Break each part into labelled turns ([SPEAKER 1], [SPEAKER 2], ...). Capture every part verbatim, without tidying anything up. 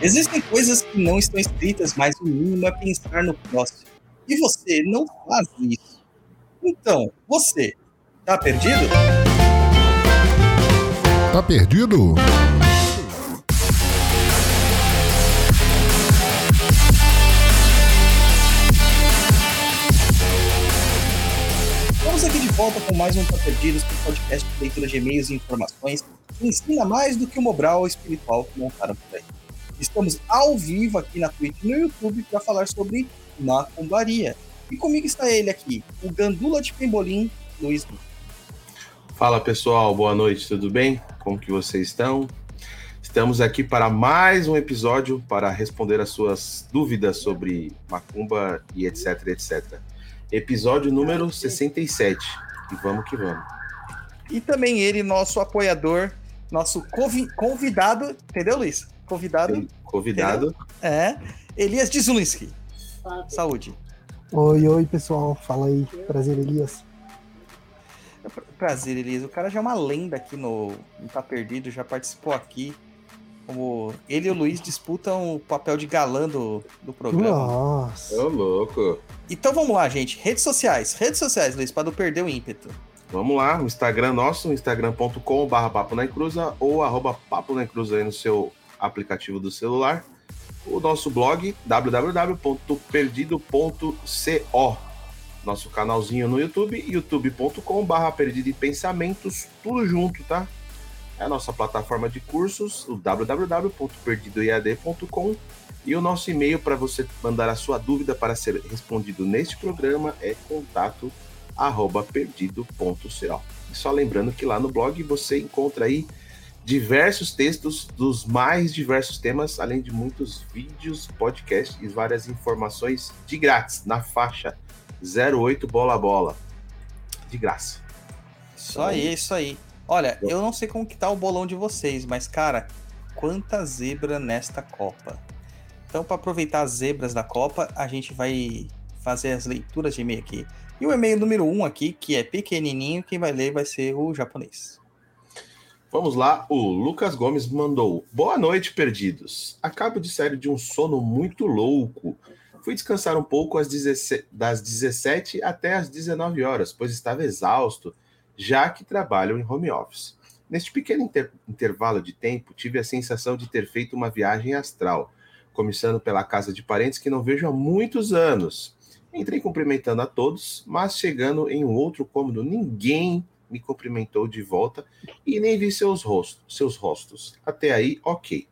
[SPEAKER 1] Existem coisas que não estão escritas, mas o mínimo é pensar no próximo. E você não faz isso. Então, você tá perdido?
[SPEAKER 2] Tá perdido?
[SPEAKER 1] Estamos aqui de volta com mais um Tá Perdidos, que é um podcast de leitura de e-mails e informações que ensina mais do que o Mobral espiritual que montaram por aí. Estamos ao vivo aqui na Twitch e no YouTube para falar sobre macumbaria. E comigo está ele aqui, o Gandula de Pembolim, Luiz Duque.
[SPEAKER 3] Fala pessoal, boa noite, tudo bem? Como que vocês estão? Estamos aqui para mais um episódio para responder as suas dúvidas sobre macumba e etc, etcétera. Episódio número sessenta e sete. E vamos que vamos.
[SPEAKER 1] E também ele, nosso apoiador, nosso convi- convidado, entendeu, Luiz? Convidado.
[SPEAKER 3] Convidado.
[SPEAKER 1] Entendeu? É, Elias de Zulinski. Saúde.
[SPEAKER 4] Oi, oi, pessoal. Fala aí. Prazer, Elias.
[SPEAKER 1] Prazer, Elias. O cara já é uma lenda aqui no, no Tá Perdido, já participou aqui. Como ele e o Luiz disputam o papel de galã do, do programa.
[SPEAKER 4] Nossa.
[SPEAKER 3] Ô, louco.
[SPEAKER 1] Então vamos lá, gente. Redes sociais. Redes sociais, Luiz, para não perder o ímpeto.
[SPEAKER 3] Vamos lá, o Instagram nosso, instagram ponto com barra papo na encruza ou arroba papo na encruza aí no seu aplicativo do celular. O nosso blog, w w w ponto perdido ponto co. Nosso canalzinho no YouTube, youtube ponto com barra perdido e pensamentos, tudo junto, tá? É a nossa plataforma de cursos, o w w w ponto perdido e a d ponto com. E o nosso e-mail para você mandar a sua dúvida para ser respondido neste programa é contato arroba perdido ponto co. E só lembrando que lá no blog você encontra aí diversos textos dos mais diversos temas, além de muitos vídeos, podcasts e várias informações de grátis, na faixa zero oito bola bola. De graça.
[SPEAKER 1] Isso aí, isso aí. Olha, eu não sei como que tá o bolão de vocês, mas, cara, quanta zebra nesta Copa. Então, para aproveitar as zebras da Copa, a gente vai fazer as leituras de e-mail aqui. E o e-mail número um aqui, que é pequenininho, quem vai ler vai ser o japonês.
[SPEAKER 3] Vamos lá, o Lucas Gomes mandou: boa noite, perdidos. Acabo de sair de um sono muito louco. Fui descansar um pouco às dezessete, das dezessete até às dezenove horas, pois estava exausto, já que trabalho em home office. Neste pequeno inter- intervalo de tempo, tive a sensação de ter feito uma viagem astral, começando pela casa de parentes que não vejo há muitos anos. Entrei cumprimentando a todos, mas chegando em um outro cômodo, ninguém me cumprimentou de volta e nem vi seus rostos, seus rostos. Até aí, ok.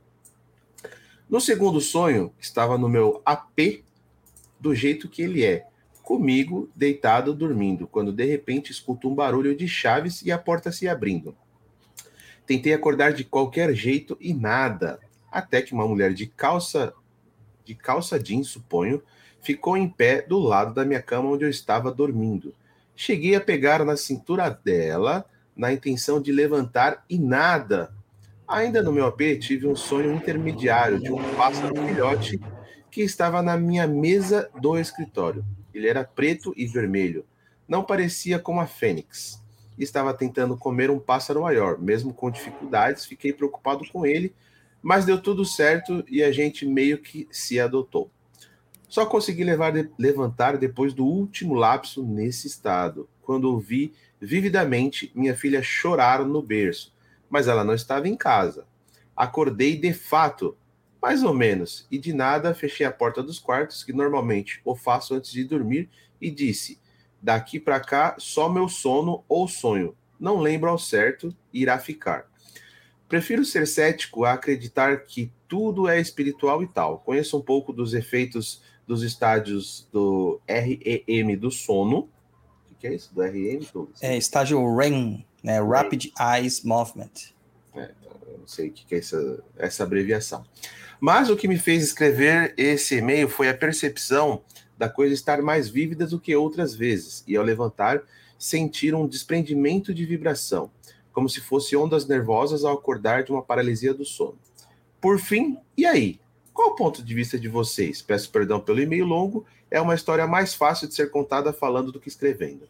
[SPEAKER 3] No segundo sonho, estava no meu A P do jeito que ele é, comigo deitado dormindo, quando de repente escuto um barulho de chaves e a porta se abrindo. Tentei acordar de qualquer jeito e nada, até que uma mulher de calça, de calça jeans, suponho, ficou em pé do lado da minha cama onde eu estava dormindo. Cheguei a pegar na cintura dela, na intenção de levantar e nada. Ainda no meu A P, tive um sonho intermediário de um pássaro filhote que estava na minha mesa do escritório. Ele era preto e vermelho. Não parecia como a fênix. Estava tentando comer um pássaro maior. Mesmo com dificuldades, fiquei preocupado com ele, mas deu tudo certo e a gente meio que se adotou. Só consegui levar, levantar depois do último lapso nesse estado, quando ouvi vividamente minha filha chorar no berço, mas ela não estava em casa. Acordei de fato, mais ou menos, e de nada fechei a porta dos quartos, que normalmente o faço antes de dormir, e disse: daqui para cá só meu sono ou sonho, não lembro ao certo, irá ficar. Prefiro ser cético a acreditar que tudo é espiritual e tal. Conheço um pouco dos efeitos dos estádios do R E M do sono. O que é isso? Do R E M? Douglas?
[SPEAKER 1] É estágio R E M, né? Rapid Eye Movement.
[SPEAKER 3] É, eu não sei o que é essa, essa abreviação. Mas o que me fez escrever esse e-mail foi a percepção da coisa estar mais vívida do que outras vezes. E ao levantar, sentir um desprendimento de vibração, como se fosse ondas nervosas ao acordar de uma paralisia do sono. Por fim, e aí? Qual o ponto de vista de vocês? Peço perdão pelo e-mail longo, é uma história mais fácil de ser contada falando do que escrevendo.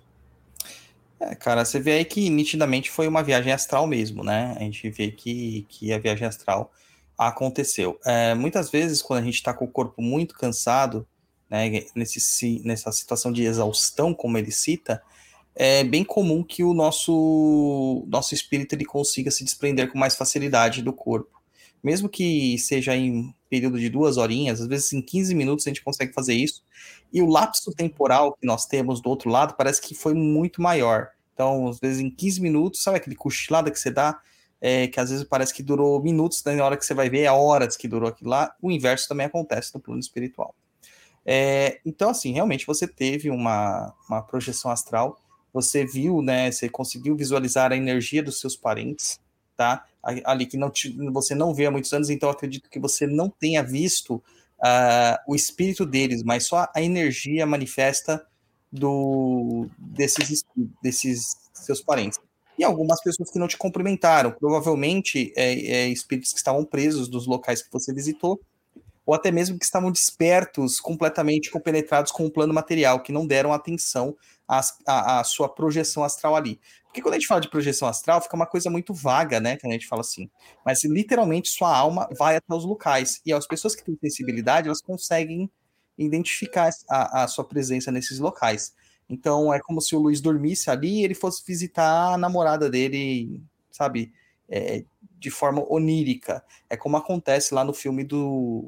[SPEAKER 1] É, cara, você vê aí que nitidamente foi uma viagem astral mesmo, né? A gente vê que, que a viagem astral Aconteceu. É, muitas vezes, quando a gente está com o corpo muito cansado, né, nesse, nessa situação de exaustão, como ele cita, é bem comum que o nosso, nosso espírito ele consiga se desprender com mais facilidade do corpo. Mesmo que seja em período de duas horinhas, às vezes em quinze minutos a gente consegue fazer isso. E o lapso temporal que nós temos do outro lado parece que foi muito maior. Então, às vezes em quinze minutos, sabe aquele cochilada que você dá? É, que às vezes parece que durou minutos, né, na hora que você vai ver é horas que durou aquilo lá. O inverso também acontece no plano espiritual. É, então, assim, realmente você teve uma, uma projeção astral, você viu, né, você conseguiu visualizar a energia dos seus parentes, tá? Ali que não te, você não vê há muitos anos, então acredito que você não tenha visto uh, o espírito deles, mas só a energia manifesta do, desses, desses seus parentes. E algumas pessoas que não te cumprimentaram, provavelmente é, é, espíritos que estavam presos dos locais que você visitou, ou até mesmo que estavam despertos, completamente compenetrados com o plano material, que não deram atenção à, à, à sua projeção astral ali. Porque quando a gente fala de projeção astral, fica uma coisa muito vaga, né, que a gente fala assim. Mas literalmente sua alma vai até os locais. E as pessoas que têm sensibilidade, elas conseguem identificar a, a sua presença nesses locais. Então é como se o Luiz dormisse ali e ele fosse visitar a namorada dele, sabe, é, de forma onírica. É como acontece lá no filme do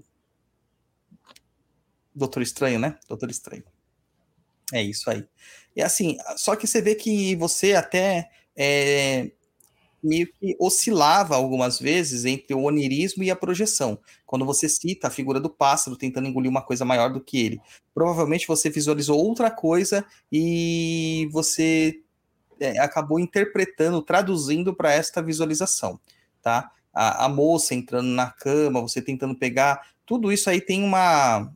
[SPEAKER 1] Doutor Estranho, né? Doutor Estranho. É isso aí. E assim, só que você vê que você até é, meio que oscilava algumas vezes entre o onirismo e a projeção. Quando você cita a figura do pássaro tentando engolir uma coisa maior do que ele, provavelmente você visualizou outra coisa e você é, acabou interpretando, traduzindo para esta visualização, tá? A, a moça entrando na cama, você tentando pegar, tudo isso aí tem uma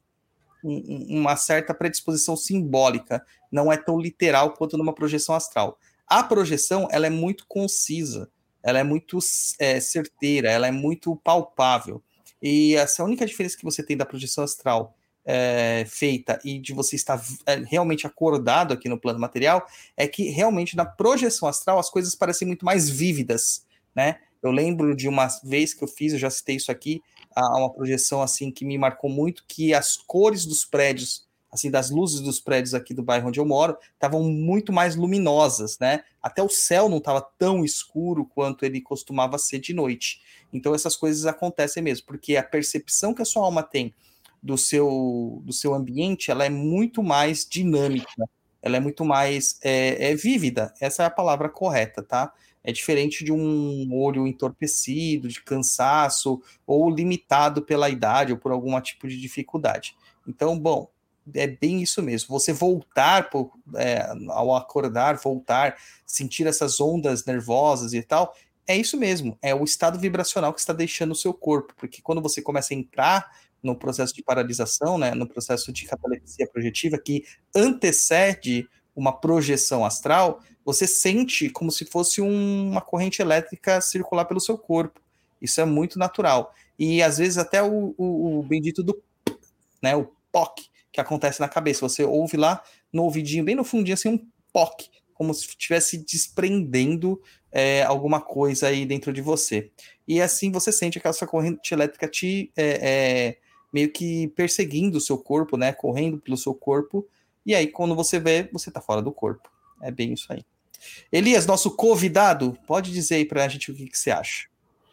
[SPEAKER 1] uma certa predisposição simbólica, não é tão literal quanto numa projeção astral. A projeção, ela é muito concisa, ela é muito é, certeira, ela é muito palpável. E essa é a única diferença que você tem da projeção astral é, feita e de você estar é, realmente acordado aqui no plano material, é que realmente na projeção astral as coisas parecem muito mais vívidas, né? Eu lembro de uma vez que eu fiz, eu já citei isso aqui, a uma projeção assim que me marcou muito, que as cores dos prédios, assim, das luzes dos prédios aqui do bairro onde eu moro, estavam muito mais luminosas, né? Até o céu não estava tão escuro quanto ele costumava ser de noite. Então essas coisas acontecem mesmo, porque a percepção que a sua alma tem do seu, do seu ambiente, ela é muito mais dinâmica, ela é muito mais é, é vívida, essa é a palavra correta, tá? É diferente de um olho entorpecido, de cansaço, ou limitado pela idade ou por algum tipo de dificuldade. Então, bom, é bem isso mesmo. Você voltar, por, é, ao acordar, voltar, sentir essas ondas nervosas e tal, é isso mesmo. É o estado vibracional que está deixando o seu corpo. Porque quando você começa a entrar no processo de paralisação, né, no processo de catalepsia projetiva, que antecede uma projeção astral, você sente como se fosse um, uma corrente elétrica circular pelo seu corpo. Isso é muito natural. E às vezes até o, o, o bendito do, né, o P O C, que acontece na cabeça. Você ouve lá no ouvidinho, bem no fundinho, assim, um P O C, como se estivesse desprendendo é, alguma coisa aí dentro de você. E assim você sente aquela sua corrente elétrica te é, é, meio que perseguindo o seu corpo, né, correndo pelo seu corpo. E aí, quando você vê, você tá fora do corpo. É bem isso aí. Elias, nosso convidado, pode dizer aí pra gente o que, que você acha.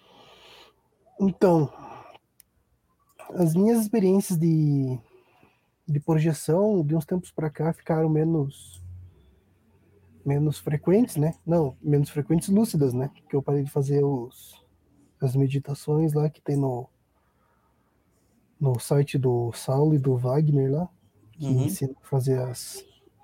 [SPEAKER 4] Então, as minhas experiências de, de projeção, de uns tempos para cá, ficaram menos menos frequentes, né? Não, menos frequentes lúcidas, né? Porque eu parei de fazer os, as meditações lá que tem no, no site do Saulo e do Wagner lá, que uhum. ensina a fazer as,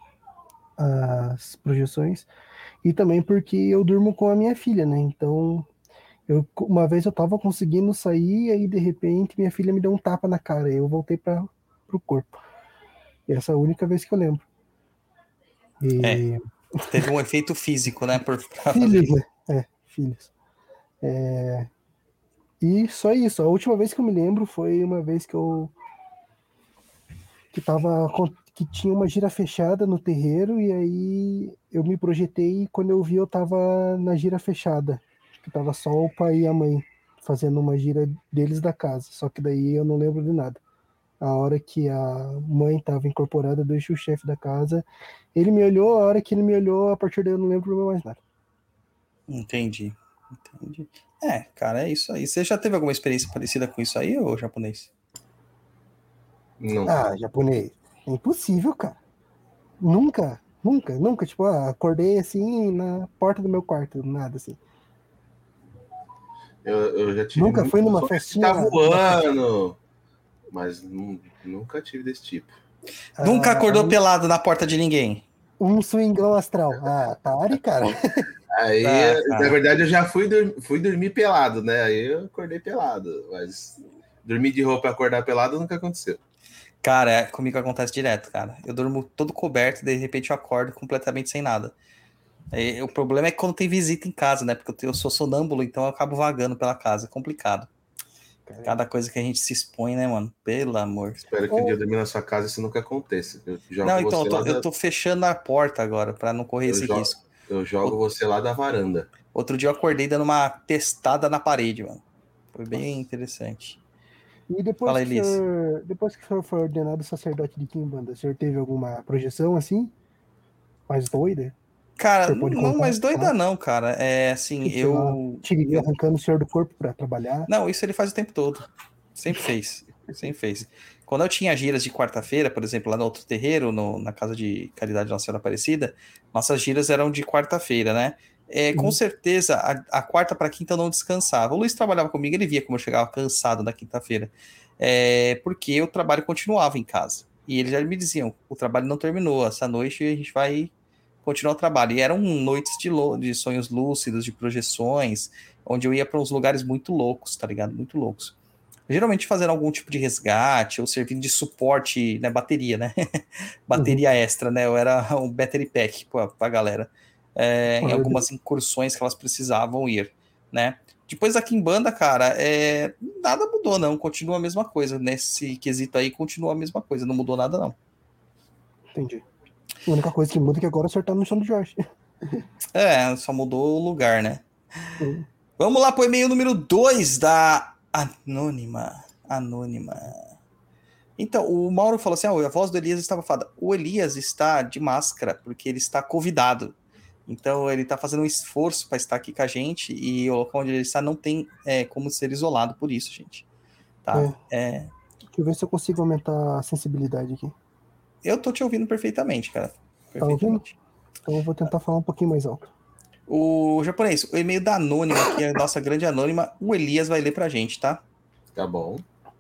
[SPEAKER 4] as projeções. E também porque eu durmo com a minha filha, né? Então, eu, uma vez eu tava conseguindo sair, e aí de repente minha filha me deu um tapa na cara, e eu voltei para pro corpo. E essa é a única vez que eu lembro. E...
[SPEAKER 1] É, teve um efeito físico, né? Por...
[SPEAKER 4] Filhos, né? É, filhos. É... E só isso. A última vez que eu me lembro foi uma vez que eu que tava que tinha uma gira fechada no terreiro, e aí eu me projetei, e quando eu vi eu tava na gira fechada, que tava só o pai e a mãe fazendo uma gira deles da casa, só que daí eu não lembro de nada. A hora que a mãe estava incorporada do Exu chefe da casa, ele me olhou, a hora que ele me olhou, a partir daí eu não lembro mais nada.
[SPEAKER 1] Entendi, entendi. É, cara, é isso aí. Você já teve alguma experiência parecida com isso aí, ô japonês?
[SPEAKER 3] Não.
[SPEAKER 4] Ah, japonês, é impossível, cara. Nunca, nunca, nunca, tipo, ah, acordei assim na porta do meu quarto, nada assim.
[SPEAKER 3] Eu, eu já tive
[SPEAKER 4] Nunca fui numa
[SPEAKER 3] sonhos de
[SPEAKER 4] festinha.
[SPEAKER 3] tá voando, mas nu- nunca tive desse tipo.
[SPEAKER 1] Nunca
[SPEAKER 4] Ah,
[SPEAKER 1] acordou pelado na porta de ninguém?
[SPEAKER 4] um swingão astral. Ah, pare, cara.
[SPEAKER 3] Aí,
[SPEAKER 1] Ah,
[SPEAKER 3] na
[SPEAKER 1] cara.
[SPEAKER 3] verdade, eu já fui, dur- fui dormir pelado, né? Aí eu acordei pelado, mas dormir de roupa e acordar pelado nunca aconteceu.
[SPEAKER 1] Cara, é, comigo acontece direto, cara. Eu durmo todo coberto e de repente eu acordo completamente sem nada. E, o problema é que quando tem visita em casa, né? Porque eu, tenho- eu sou sonâmbulo, então eu acabo vagando pela casa. É complicado. Cada coisa que a gente se expõe, né, mano? Pelo amor.
[SPEAKER 3] Espero que um
[SPEAKER 4] Ou-
[SPEAKER 3] dia eu dormir na sua casa isso nunca aconteça. Eu jogo
[SPEAKER 1] Não, então,
[SPEAKER 3] você
[SPEAKER 1] eu tô,
[SPEAKER 3] lá
[SPEAKER 1] eu
[SPEAKER 3] da,
[SPEAKER 1] tô fechando a porta agora pra não correr
[SPEAKER 3] eu
[SPEAKER 1] esse
[SPEAKER 3] jogo,
[SPEAKER 1] risco.
[SPEAKER 3] eu jogo
[SPEAKER 1] Out-
[SPEAKER 3] você lá da varanda.
[SPEAKER 1] Outro dia eu acordei dando uma testada na parede, mano. Foi bem
[SPEAKER 3] Nossa.
[SPEAKER 1] interessante.
[SPEAKER 4] E depois
[SPEAKER 1] Fala,
[SPEAKER 4] que o
[SPEAKER 1] Elis.
[SPEAKER 4] senhor, depois que o senhor foi ordenado sacerdote de Quimbanda, o senhor teve alguma projeção assim? Mais doida? O
[SPEAKER 1] Cara,
[SPEAKER 4] senhor pode
[SPEAKER 1] não,
[SPEAKER 4] contar?
[SPEAKER 1] mas doida
[SPEAKER 4] Claro.
[SPEAKER 1] não, cara. É assim,
[SPEAKER 4] Tipo, sei lá,
[SPEAKER 1] eu,
[SPEAKER 4] Tiriri
[SPEAKER 1] eu.
[SPEAKER 4] arrancando o senhor do corpo para trabalhar.
[SPEAKER 1] Não, isso ele faz o tempo todo. Sempre fez. Sempre fez. Quando eu tinha giras de quarta-feira, por exemplo, lá no outro terreiro, no- na casa de caridade Nossa Senhora Aparecida, nossas giras eram de quarta-feira, né? É, com
[SPEAKER 4] Uhum.
[SPEAKER 1] certeza, a, a quarta para quinta eu não descansava. O Luiz trabalhava comigo, ele via como eu chegava cansado na quinta-feira. É, porque o trabalho continuava em casa. E eles já me diziam: o trabalho não terminou, essa noite a gente vai continuar o trabalho. E eram noites de, lo- de sonhos lúcidos, de projeções, onde eu ia para uns lugares muito loucos, tá ligado? Muito loucos. Geralmente fazendo algum tipo de resgate ou servindo de suporte, né? Bateria, né? Bateria
[SPEAKER 4] Uhum.
[SPEAKER 1] extra, né? Eu era um battery pack pra, pra galera. É, em
[SPEAKER 4] Olha,
[SPEAKER 1] algumas incursões que elas precisavam ir, né? Depois aqui em banda, cara, é, nada mudou, não. Continua a mesma coisa. Nesse quesito aí, continua a mesma coisa. Não mudou nada, não.
[SPEAKER 4] entendi. A única coisa que muda é que agora o senhor tá no chão do Jorge.
[SPEAKER 1] É, só mudou o lugar, né?
[SPEAKER 4] Uhum.
[SPEAKER 1] Vamos lá pro e-mail número dois da Anônima. Anônima. Então, o Mauro falou assim: ah, a voz do Elias estava fada. O Elias está de máscara porque ele está convidado. Então, ele está fazendo um esforço para estar aqui com a gente e o local onde ele está não tem é, como ser isolado por isso, gente. Tá? É,
[SPEAKER 4] Deixa eu ver se eu consigo aumentar a sensibilidade aqui.
[SPEAKER 1] eu tô te ouvindo perfeitamente, cara.
[SPEAKER 4] Tá ouvindo?
[SPEAKER 1] Perfeitamente.
[SPEAKER 4] Então eu vou tentar falar um pouquinho mais alto.
[SPEAKER 1] O japonês, o e-mail da Anônima, que é a nossa grande Anônima, o Elias vai ler pra gente, tá?
[SPEAKER 3] Tá bom.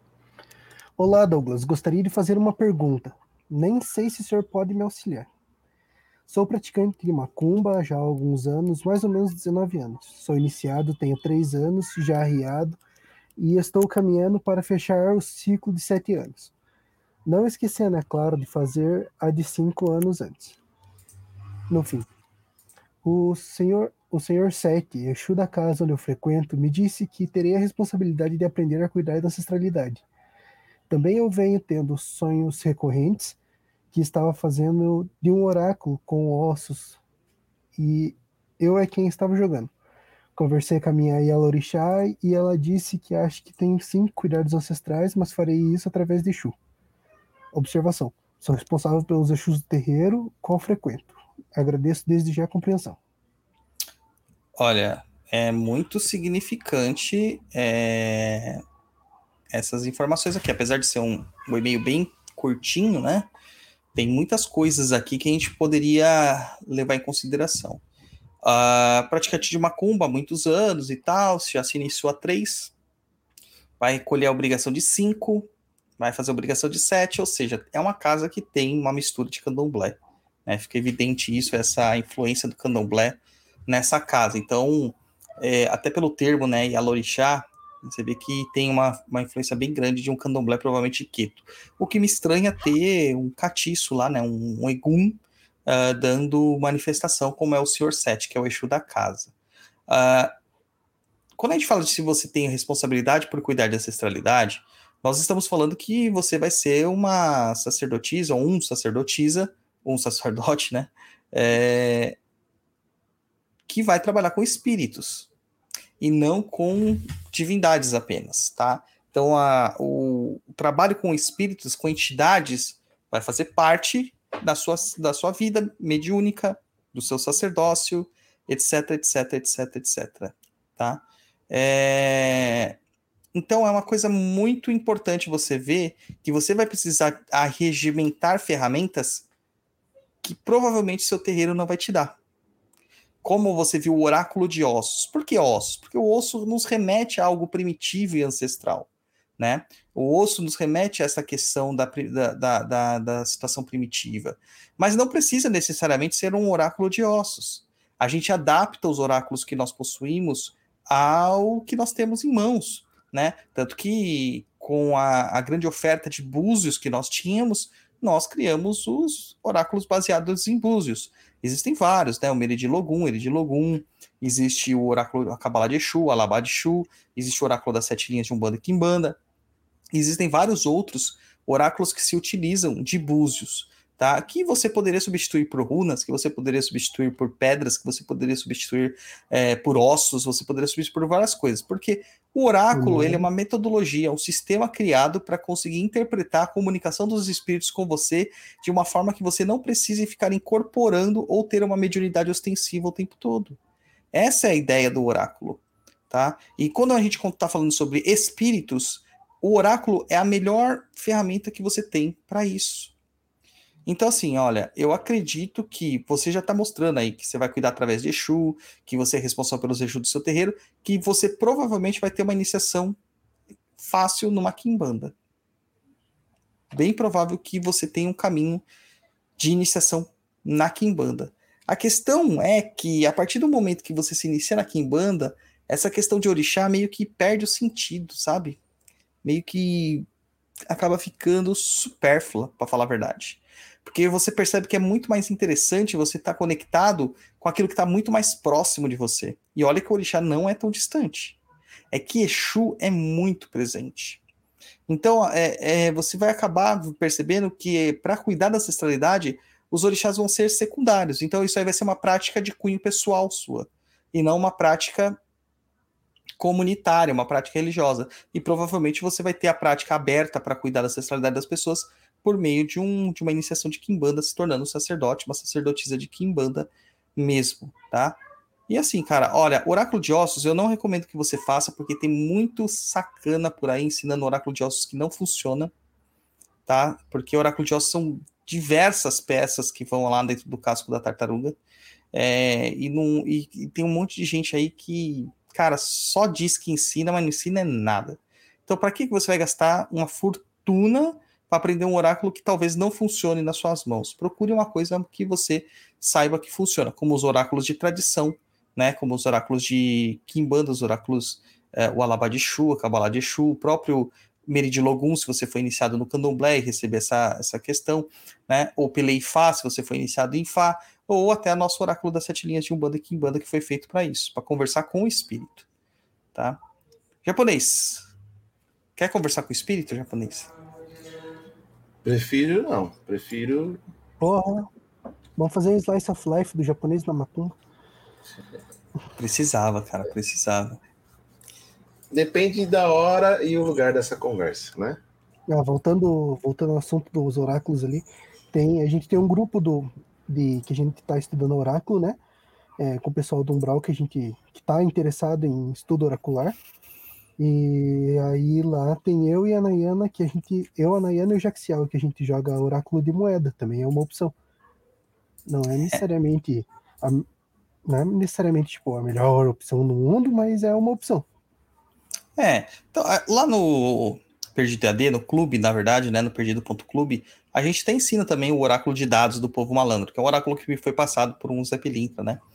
[SPEAKER 4] Olá, Douglas. Gostaria de fazer uma pergunta. Nem sei se o senhor pode me auxiliar. Sou praticante de macumba já há alguns anos, mais ou menos dezenove anos. Sou iniciado, tenho três anos, já arriado, e estou caminhando para fechar o ciclo de sete anos. Não esquecendo, é claro, de fazer a de cinco anos antes. No fim, o senhor, o senhor Sete, Exu da casa onde eu frequento, me disse que terei a responsabilidade de aprender a cuidar da ancestralidade. Também eu venho tendo sonhos recorrentes que estava fazendo de um oráculo com ossos e eu é quem estava jogando. Conversei com a minha Yalorixá e ela disse que acha que tem sim que cuidar dos ancestrais, mas farei isso através de Exu. Observação. Sou responsável pelos Exus do terreiro, qual frequento. Agradeço desde já a compreensão.
[SPEAKER 1] Olha, é muito significante é, essas informações aqui. Apesar de ser um, um e-mail bem curtinho, né? Tem muitas coisas aqui que a gente poderia levar em consideração. Uh, praticante de macumba há muitos anos e tal, já se iniciou a três, vai recolher a obrigação de cinco, vai fazer a obrigação de sete, ou seja, é uma casa que tem uma mistura de candomblé. Né? Fica evidente isso, essa influência do candomblé nessa casa. Então, é, até pelo termo, né, Yalorixá, você vê que tem uma, uma influência bem grande de um candomblé, provavelmente queto. O que me estranha é ter um catiço lá, né, um, um egum, uh, dando manifestação, como é o senhor Sete, que é o Exu da casa. Uh, quando a gente fala de se você tem a responsabilidade por cuidar de ancestralidade, nós estamos falando que você vai ser uma sacerdotisa, ou um sacerdotisa, um sacerdote, né, é, que vai trabalhar com espíritos. e não com divindades apenas, tá? Então, a, o, o trabalho com espíritos, com entidades, vai fazer parte da sua, da sua vida mediúnica, do seu sacerdócio, etc, etc, etc, etc, tá? É... Então, é uma coisa muito importante você ver que você vai precisar arregimentar ferramentas que provavelmente seu terreiro não vai te dar. Como você viu o oráculo de ossos. Por que ossos? Porque o osso nos remete a algo primitivo e ancestral, né? O osso nos remete a essa questão da, da, da, da situação primitiva. Mas não precisa necessariamente ser um oráculo de ossos. A gente adapta os oráculos que nós possuímos ao que nós temos em mãos, né? Tanto que com a, a grande oferta de búzios que nós tínhamos, nós criamos os oráculos baseados em búzios. Existem vários, né? O Meridilogum, Eridilogum, existe o oráculo a Cabala de Exu, Alabá de Exu, existe o oráculo das sete linhas de Umbanda e Quimbanda. Existem vários outros oráculos que se utilizam de búzios, tá? Que você poderia substituir por runas, que você poderia substituir por pedras, que você poderia substituir é, por ossos, você poderia substituir por várias coisas, porque o oráculo, uhum. ele é uma metodologia, um sistema criado para conseguir interpretar a comunicação dos espíritos com você de uma forma que você não precise ficar incorporando ou ter uma mediunidade ostensiva o tempo todo. Essa é a ideia do oráculo, tá? E quando a gente está falando sobre espíritos, o oráculo é a melhor ferramenta que você tem para isso. Então, assim, olha, eu acredito que você já está mostrando aí que você vai cuidar através de Exu, que você é responsável pelos Exu do seu terreiro, que você provavelmente vai ter uma iniciação fácil numa quimbanda. Bem provável que você tenha um caminho de iniciação na quimbanda. A questão é que, a partir do momento que você se inicia na quimbanda, essa questão de orixá meio que perde o sentido, sabe? Meio que acaba ficando supérflua, para falar a verdade. Porque você percebe que é muito mais interessante você estar tá conectado com aquilo que está muito mais próximo de você. E olha que o orixá não é tão distante. É que Exu é muito presente. Então, é, é, você vai acabar percebendo que para cuidar da ancestralidade, os orixás vão ser secundários. Então, isso aí vai ser uma prática de cunho pessoal sua. E não uma prática comunitária, uma prática religiosa. E provavelmente você vai ter a prática aberta para cuidar da ancestralidade das pessoas por meio de, um, de uma iniciação de quimbanda, se tornando um sacerdote, uma sacerdotisa de quimbanda mesmo, tá? E assim, cara, olha, oráculo de ossos eu não recomendo que você faça, porque tem muito sacana por aí ensinando oráculo de ossos que não funciona, tá? Porque oráculo de ossos são diversas peças que vão lá dentro do casco da tartaruga, é, e, não, e, e tem um monte de gente aí que, cara, só diz que ensina, mas não ensina nada. Então, para que você vai gastar uma fortuna para aprender um oráculo que talvez não funcione nas suas mãos? Procure uma coisa que você saiba que funciona, como os oráculos de tradição, né? Como os oráculos de quimbanda, os oráculos, é, o Alabá de Exu, a Cabala de Exu, o próprio Meridilogum, se você foi iniciado no Candomblé e receber essa, essa questão, né? Ou Pelé Ifá, se você foi iniciado em Ifá, ou até nosso oráculo das sete linhas de Umbanda e Quimbanda, que foi feito para isso, para conversar com o espírito, tá? Japonês, quer conversar com o espírito, japonês?
[SPEAKER 3] Prefiro não, prefiro...
[SPEAKER 4] Porra, vamos fazer um slice of life do japonês na macumba.
[SPEAKER 1] Precisava, cara, precisava.
[SPEAKER 3] Depende da hora e o lugar dessa conversa, né?
[SPEAKER 4] Ah, voltando, voltando ao assunto dos oráculos ali, tem, a gente tem um grupo do, de, que a gente está estudando oráculo, né? É, com o pessoal do Umbral que a gente está interessado em estudo oracular. E aí lá tem eu e a Nayana, que a gente, eu, a Nayana e o Jaxial, que a gente joga oráculo de moeda, também é uma opção. Não é necessariamente a, não é necessariamente tipo, a melhor opção do mundo, mas é uma opção.
[SPEAKER 1] É, então, lá no Perdido E A D, no clube, na verdade, né, no perdido ponto clube, a gente até ensina também o oráculo de dados do povo malandro, que é um oráculo que me foi passado por um Zé Pilintra, né?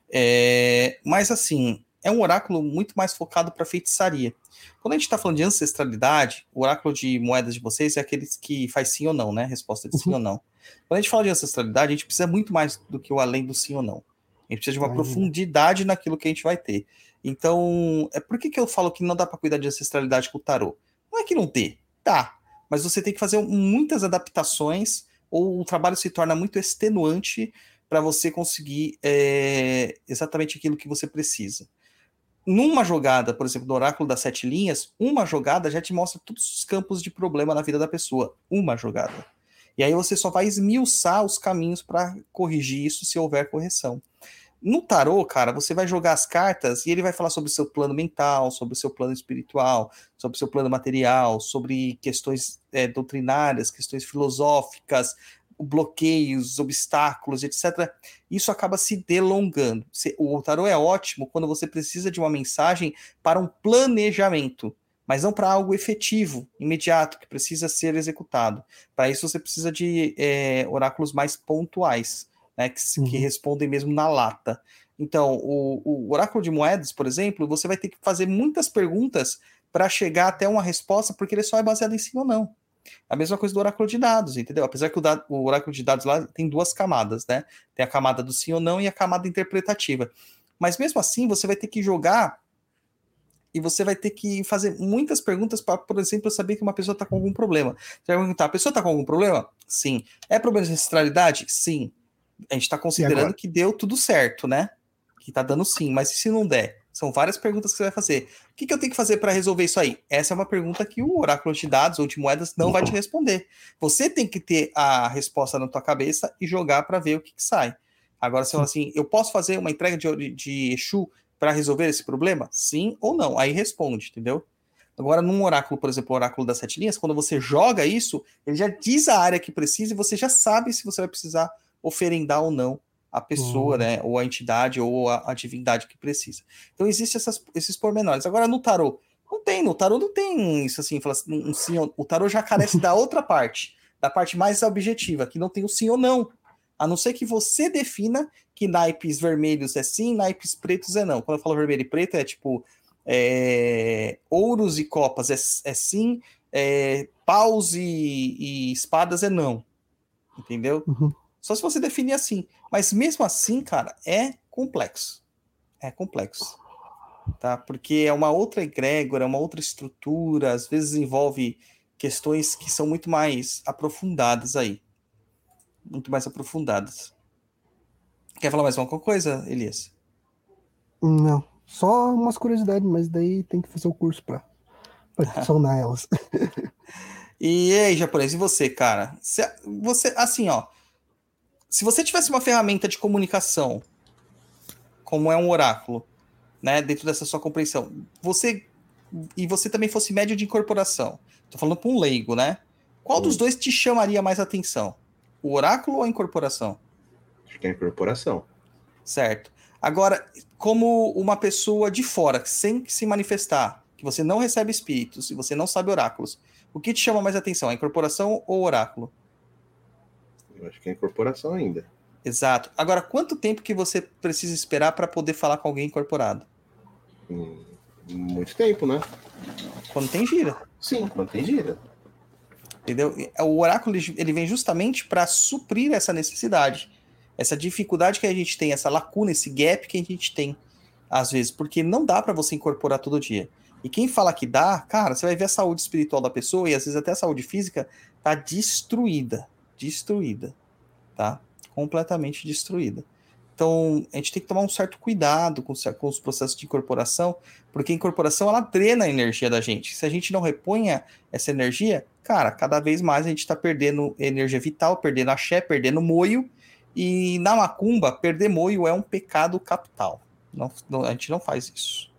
[SPEAKER 1] É, mas assim, é um oráculo muito mais focado para feitiçaria. Quando a gente está falando de ancestralidade, o oráculo de moedas de vocês é aqueles que faz sim ou não, né? Resposta de sim uhum. ou não. Quando a gente fala de ancestralidade, a gente precisa muito mais do que o além do sim ou não. A gente precisa de uma Ai, profundidade naquilo que a gente vai ter. Então, é por que, que eu falo que não dá para cuidar de ancestralidade com o tarô? Não é que não dê, dá. Mas você tem que fazer muitas adaptações, ou o trabalho se torna muito extenuante para você conseguir é, exatamente aquilo que você precisa. numa jogada, por exemplo, do oráculo das sete linhas, uma jogada já te mostra todos os campos de problema na vida da pessoa. Uma jogada. E aí você só vai esmiuçar os caminhos para corrigir isso se houver correção. No tarô, cara, você vai jogar as cartas e ele vai falar sobre o seu plano mental, sobre o seu plano espiritual, sobre o seu plano material, sobre questões é, doutrinárias, questões filosóficas, bloqueios, obstáculos, etcétera. Isso acaba se delongando. O tarô é ótimo quando você precisa de uma mensagem para um planejamento, mas não para algo efetivo, imediato, que precisa ser executado. Para isso você precisa de é, oráculos mais pontuais, né, que, uhum. que respondem mesmo na lata. Então, o, o oráculo de moedas, por exemplo, você vai ter que fazer muitas perguntas para chegar até uma resposta, porque ele só é baseado em sim ou não. A mesma coisa do oráculo de dados, entendeu? Apesar que o, dado, o oráculo de dados lá tem duas camadas, né? Tem a camada do sim ou não e a camada interpretativa. Mas mesmo assim, você vai ter que jogar e você vai ter que fazer muitas perguntas para, por exemplo, saber que uma pessoa está com algum problema. Você vai perguntar, a pessoa está com algum problema? Sim. É problema de ancestralidade? Sim. A gente está considerando que deu tudo certo, né? Que está dando sim, mas e se não der? São várias perguntas que você vai fazer. O que, que eu tenho que fazer para resolver isso aí? Essa é uma pergunta que o oráculo de dados ou de moedas não vai te responder. Você tem que ter a resposta na tua cabeça e jogar para ver o que, que sai. Agora, você fala assim, eu posso fazer uma entrega de, de Exu para resolver esse problema? Sim ou não? Aí responde, entendeu? Agora, num oráculo, por exemplo, o oráculo das sete linhas, quando você joga isso, ele já diz a área que precisa e você já sabe se você vai precisar oferendar ou não a pessoa, uhum. né, ou a entidade, ou a, a divindade que precisa. Então, existem essas, esses pormenores. Agora, no tarô, não tem, no tarô não tem isso assim, fala assim um sim ou, o tarô já carece da outra parte, da parte mais objetiva, que não tem o sim ou não, a não ser que você defina que naipes vermelhos é sim, naipes pretos é não. Quando eu falo vermelho e preto, é tipo, é, ouros e copas é, é sim, é, paus e, e espadas é não, entendeu? Uhum. Só se você definir assim. Mas mesmo assim, cara, é complexo. É complexo. Tá? Porque é uma outra egrégora, é uma outra estrutura, às vezes envolve questões que são muito mais aprofundadas aí. Muito mais aprofundadas. Quer falar mais alguma coisa, Elias?
[SPEAKER 4] Não. Só umas curiosidades, mas daí tem que fazer o curso pra, pra adicionar elas.
[SPEAKER 1] E aí, japonês, e você, cara? Você, você, assim, ó. Se você tivesse uma ferramenta de comunicação, como é um oráculo, né, dentro dessa sua compreensão, você e você também fosse médio de incorporação, tô falando para um leigo, né? Qual hum. dos dois te chamaria mais atenção? O oráculo ou a incorporação?
[SPEAKER 3] Acho que é a incorporação.
[SPEAKER 1] Certo. Agora, como uma pessoa de fora, sem se manifestar, que você não recebe espíritos e você não sabe oráculos, o que te chama mais atenção, a incorporação ou o oráculo?
[SPEAKER 3] Eu acho que é a incorporação ainda.
[SPEAKER 1] Exato. Agora, quanto tempo que você precisa esperar para poder falar com alguém incorporado?
[SPEAKER 3] Hum, muito tempo, né?
[SPEAKER 1] Quando tem gira.
[SPEAKER 3] Sim, quando tem gira.
[SPEAKER 1] Entendeu? O oráculo ele vem justamente para suprir essa necessidade, essa dificuldade que a gente tem, essa lacuna, esse gap que a gente tem, às vezes, porque não dá para você incorporar todo dia. E quem fala que dá, cara, você vai ver a saúde espiritual da pessoa e às vezes até a saúde física tá destruída. Destruída, tá? Completamente destruída. Então, a gente tem que tomar um certo cuidado com, com os processos de incorporação, porque a incorporação, ela drena a energia da gente. Se a gente não reponha essa energia, cara, cada vez mais a gente está perdendo energia vital, perdendo axé, perdendo moio, e na macumba, perder moio é um pecado capital. Não, não, a gente não faz isso.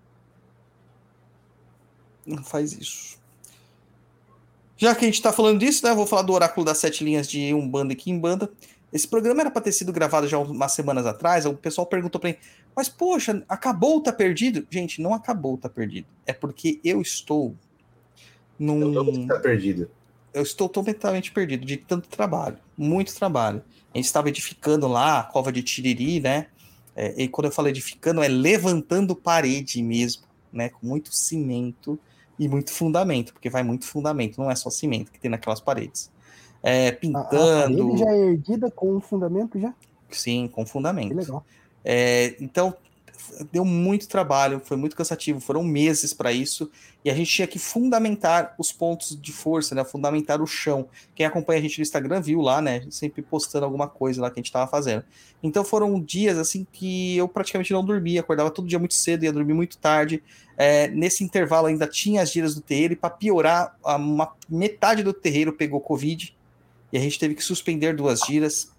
[SPEAKER 1] Não faz isso. Já que a gente está falando disso, né, eu vou falar do oráculo das sete linhas de Umbanda e Quimbanda. Esse programa era para ter sido gravado já umas semanas atrás. O pessoal perguntou para mim, mas poxa, acabou o Tá Perdido? Gente, não acabou o Tá Perdido. É porque eu estou num...
[SPEAKER 3] Eu tá perdido.
[SPEAKER 1] Eu estou totalmente perdido de tanto trabalho, muito trabalho. A gente estava edificando lá a cova de Tiriri, né? É, e quando eu falo edificando, é levantando parede mesmo, né? Com muito cimento e muito fundamento, porque vai muito fundamento, não é só cimento que tem naquelas paredes. É, pintando... A, a parede
[SPEAKER 4] já é erguida com um fundamento já?
[SPEAKER 1] Sim, com fundamento.
[SPEAKER 4] Que legal.
[SPEAKER 1] É, então, deu muito trabalho, foi muito cansativo, foram meses para isso, e a gente tinha que fundamentar os pontos de força, né? Fundamentar o chão. Quem acompanha a gente no Instagram viu lá, né? Sempre postando alguma coisa lá que a gente estava fazendo. Então foram dias assim que eu praticamente não dormia, acordava todo dia muito cedo, ia dormir muito tarde. É, nesse intervalo ainda tinha as giras do terreiro, e para piorar, uma metade do terreiro pegou Covid, e a gente teve que suspender duas giras.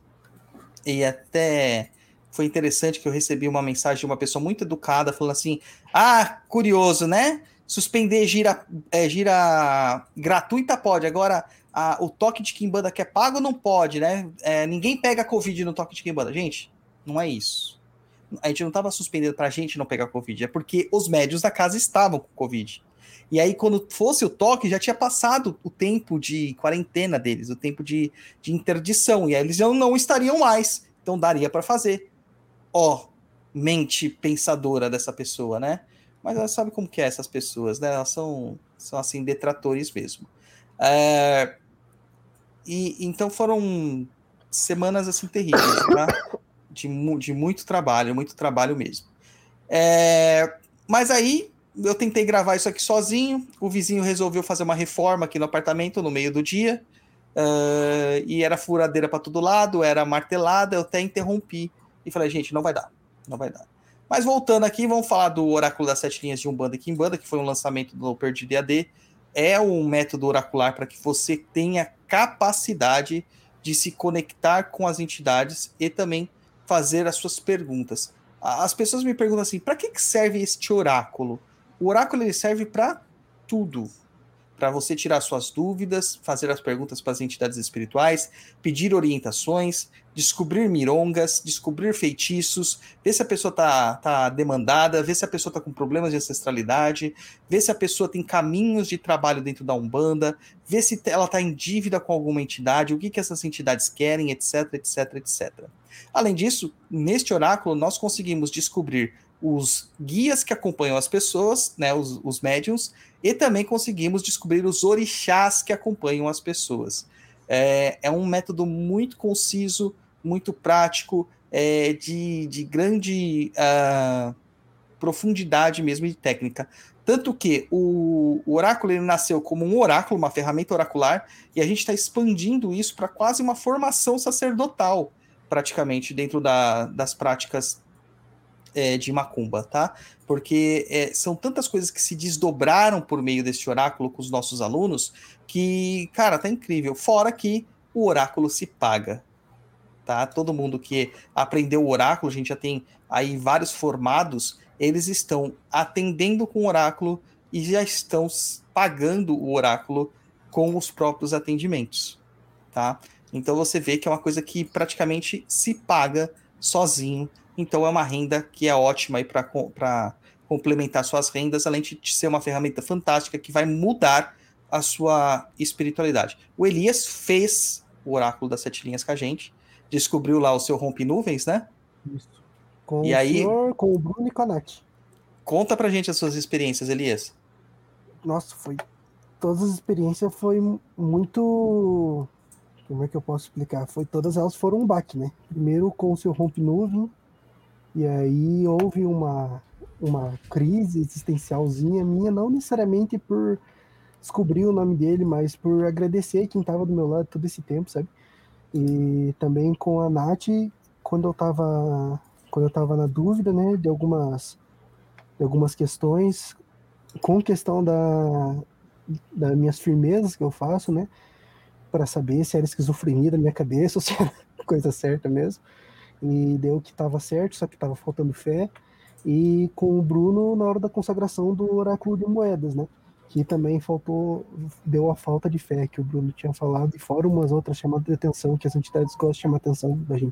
[SPEAKER 1] E até foi interessante que eu recebi uma mensagem de uma pessoa muito educada falando assim: ah, curioso, né? Suspender gira, é, gira gratuita pode, agora a, o toque de quimbanda que é pago não pode, né? É, ninguém pega Covid no toque de quimbanda. Gente, não é isso. A gente não estava suspendendo para a gente não pegar Covid, é porque os médios da casa estavam com Covid. E aí, quando fosse o toque, já tinha passado o tempo de quarentena deles, o tempo de, de interdição, e aí eles já não estariam mais. Então daria para fazer. Ó, mente pensadora dessa pessoa, né? Mas ela sabe como que é essas pessoas, né? Elas são, são assim, detratores mesmo. É... E, então foram semanas assim terríveis, tá? De, de muito trabalho, muito trabalho mesmo. É... Mas aí eu tentei gravar isso aqui sozinho, o vizinho resolveu fazer uma reforma aqui no apartamento no meio do dia, uh, e era furadeira para todo lado, era martelada, eu até interrompi e falei, gente, não vai dar, não vai dar. Mas voltando aqui, vamos falar do Oráculo das Sete Linhas de Umbanda e Quimbanda, que foi um lançamento do Perdido E A D. É um método oracular para que você tenha capacidade de se conectar com as entidades e também fazer as suas perguntas. As pessoas me perguntam assim, para que serve este oráculo? O oráculo ele serve para tudo. Para você tirar suas dúvidas, fazer as perguntas para as entidades espirituais, pedir orientações, descobrir mirongas, descobrir feitiços, ver se a pessoa está tá demandada, ver se a pessoa está com problemas de ancestralidade, ver se a pessoa tem caminhos de trabalho dentro da Umbanda, ver se ela está em dívida com alguma entidade, o que, que essas entidades querem, etc, etc, etcétera. Além disso, neste oráculo, nós conseguimos descobrir os guias que acompanham as pessoas, né, os, os médiums, e também conseguimos descobrir os orixás que acompanham as pessoas. É, é um método muito conciso, muito prático, é, de, de grande uh, profundidade mesmo de técnica. Tanto que o, o oráculo ele nasceu como um oráculo, uma ferramenta oracular, e a gente está expandindo isso para quase uma formação sacerdotal, praticamente, dentro da, das práticas É, de macumba, tá? Porque é, são tantas coisas que se desdobraram por meio deste oráculo com os nossos alunos que, cara, tá incrível. Fora que o oráculo se paga, tá? Todo mundo que aprendeu o oráculo, a gente já tem aí vários formados, eles estão atendendo com o oráculo e já estão pagando o oráculo com os próprios atendimentos, tá? Então você vê que é uma coisa que praticamente se paga sozinho. Então é uma renda que é ótima para complementar suas rendas, além de ser uma ferramenta fantástica que vai mudar a sua espiritualidade. O Elias fez o Oráculo das Sete Linhas com a gente, descobriu lá o seu rompe-nuvens, né?
[SPEAKER 4] Isso. Com
[SPEAKER 1] e
[SPEAKER 4] o
[SPEAKER 1] aí,
[SPEAKER 4] senhor, com o Bruno e com a Nath.
[SPEAKER 1] Conta pra gente as suas experiências, Elias.
[SPEAKER 4] Nossa, foi... Todas as experiências foi muito... Como é que eu posso explicar? Foi, todas elas foram um baque, né? Primeiro com o seu rompe-nuvem, e aí houve uma, uma crise existencialzinha minha, não necessariamente por descobrir o nome dele, mas por agradecer quem estava do meu lado todo esse tempo, sabe? E também com a Nath, quando eu estava quando eu tava na dúvida, né, de algumas, de algumas questões, com questão da, das minhas firmezas que eu faço, né, para saber se era esquizofrenia da minha cabeça ou se era coisa certa mesmo. E deu que estava certo, só que estava faltando fé. E com o Bruno na hora da consagração do Oráculo de Moedas, né? Que também faltou, deu a falta de fé que o Bruno tinha falado, e fora umas outras chamadas de atenção que as entidades gostam de chamar a atenção da gente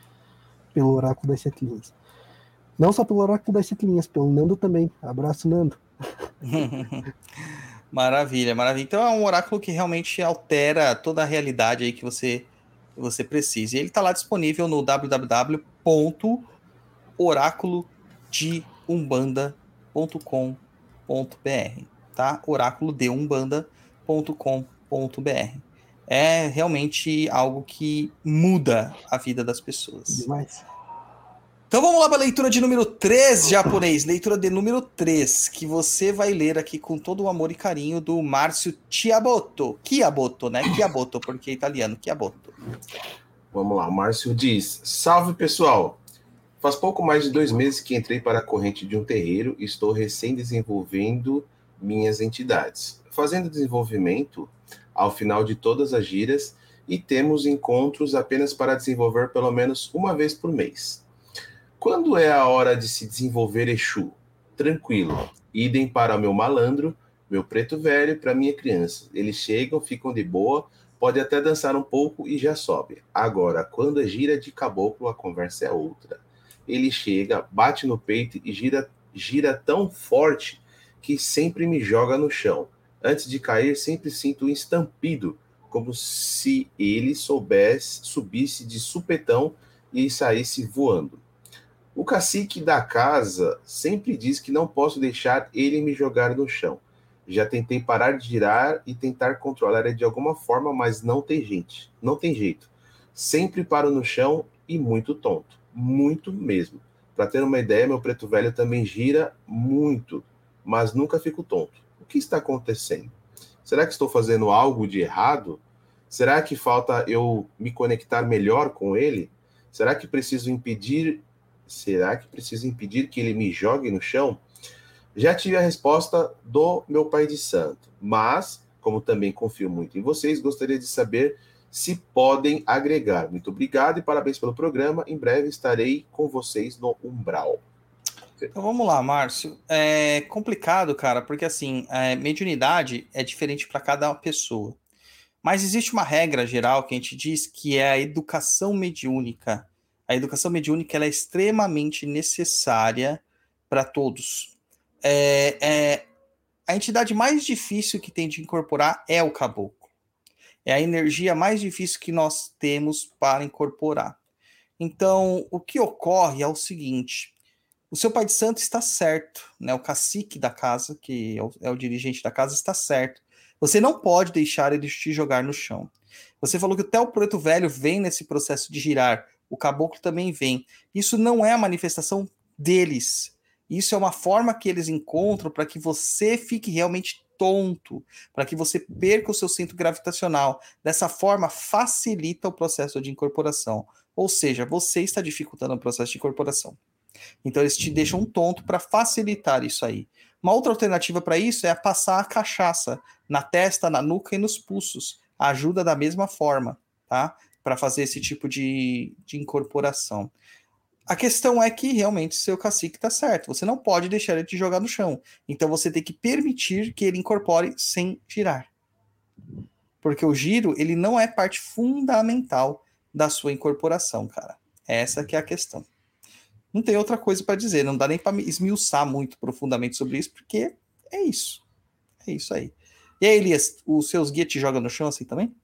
[SPEAKER 4] pelo Oráculo das Sete Linhas. Não só pelo Oráculo das Sete Linhas, pelo Nando também. Abraço, Nando.
[SPEAKER 1] Maravilha, maravilha. Então é um oráculo que realmente altera toda a realidade aí que você que você precisa. E ele está lá disponível no w w w ponto oráculo de umbanda ponto com ponto b r, tá? oráculo de umbanda ponto com ponto b r. É realmente algo que muda a vida das pessoas.
[SPEAKER 4] Demais.
[SPEAKER 1] Então vamos lá para a leitura de número três, japonês. Leitura de número três, que você vai ler aqui com todo o amor e carinho do Márcio Chiaboto. Chiaboto, né? Chiaboto, porque é italiano. Chiaboto.
[SPEAKER 3] Vamos lá, o Márcio diz: salve, pessoal. Faz pouco mais de dois meses que entrei para a corrente de um terreiro e estou recém-desenvolvendo minhas entidades. Fazendo desenvolvimento ao final de todas as giras e temos encontros apenas para desenvolver pelo menos uma vez por mês. Quando é a hora de se desenvolver Exu? Tranquilo. Idem para o meu malandro, meu preto velho, para minha criança. Eles chegam, ficam de boa, pode até dançar um pouco e já sobe. Agora, quando é gira de caboclo, a conversa é outra. Ele chega, bate no peito e gira, gira tão forte que sempre me joga no chão. Antes de cair, sempre sinto um estampido, como se ele soubesse, subisse de supetão e saísse voando. O cacique da casa sempre diz que não posso deixar ele me jogar no chão. Já tentei parar de girar e tentar controlar ele de alguma forma, mas não tem gente, não tem jeito. Sempre paro no chão e muito tonto, muito mesmo. Para ter uma ideia, meu preto velho também gira muito, mas nunca fico tonto. O que está acontecendo? Será que estou fazendo algo de errado? Será que falta eu me conectar melhor com ele? Será que preciso impedir Será que preciso impedir que ele me jogue no chão? Já tive a resposta do meu pai de santo, mas, como também confio muito em vocês, gostaria de saber se podem agregar. Muito obrigado e parabéns pelo programa. Em breve estarei com vocês no Umbral.
[SPEAKER 1] Então vamos lá, Márcio. É complicado, cara, porque assim, é, mediunidade é diferente para cada pessoa. Mas existe uma regra geral que a gente diz que é a educação mediúnica. A educação mediúnica ela é extremamente necessária para todos. É, é, a entidade mais difícil que tem de incorporar é o caboclo. É a energia mais difícil que nós temos para incorporar. Então, o que ocorre é o seguinte: o seu pai de santo está certo, né? O cacique da casa, que é o, é o dirigente da casa, está certo. Você não pode deixar ele te jogar no chão. Você falou que até o preto velho vem nesse processo de girar. O caboclo também vem. Isso não é a manifestação deles. Isso é uma forma que eles encontram para que você fique realmente tonto, para que você perca o seu centro gravitacional. Dessa forma, facilita o processo de incorporação. Ou seja, você está dificultando o processo de incorporação. Então, eles te deixam tonto para facilitar isso aí. Uma outra alternativa para isso é passar a cachaça na testa, na nuca e nos pulsos. Ajuda da mesma forma, tá? Para fazer esse tipo de, de incorporação. A questão é que realmente seu cacique está certo. Você não pode deixar ele te jogar no chão. Então você tem que permitir que ele incorpore sem girar. Porque o giro, ele não é parte fundamental da sua incorporação, cara. Essa que é a questão. Não tem outra coisa para dizer. Não dá nem para esmiuçar muito profundamente sobre isso, porque é isso. É isso aí. E aí, Elias, os seus guias te jogam no chão assim também?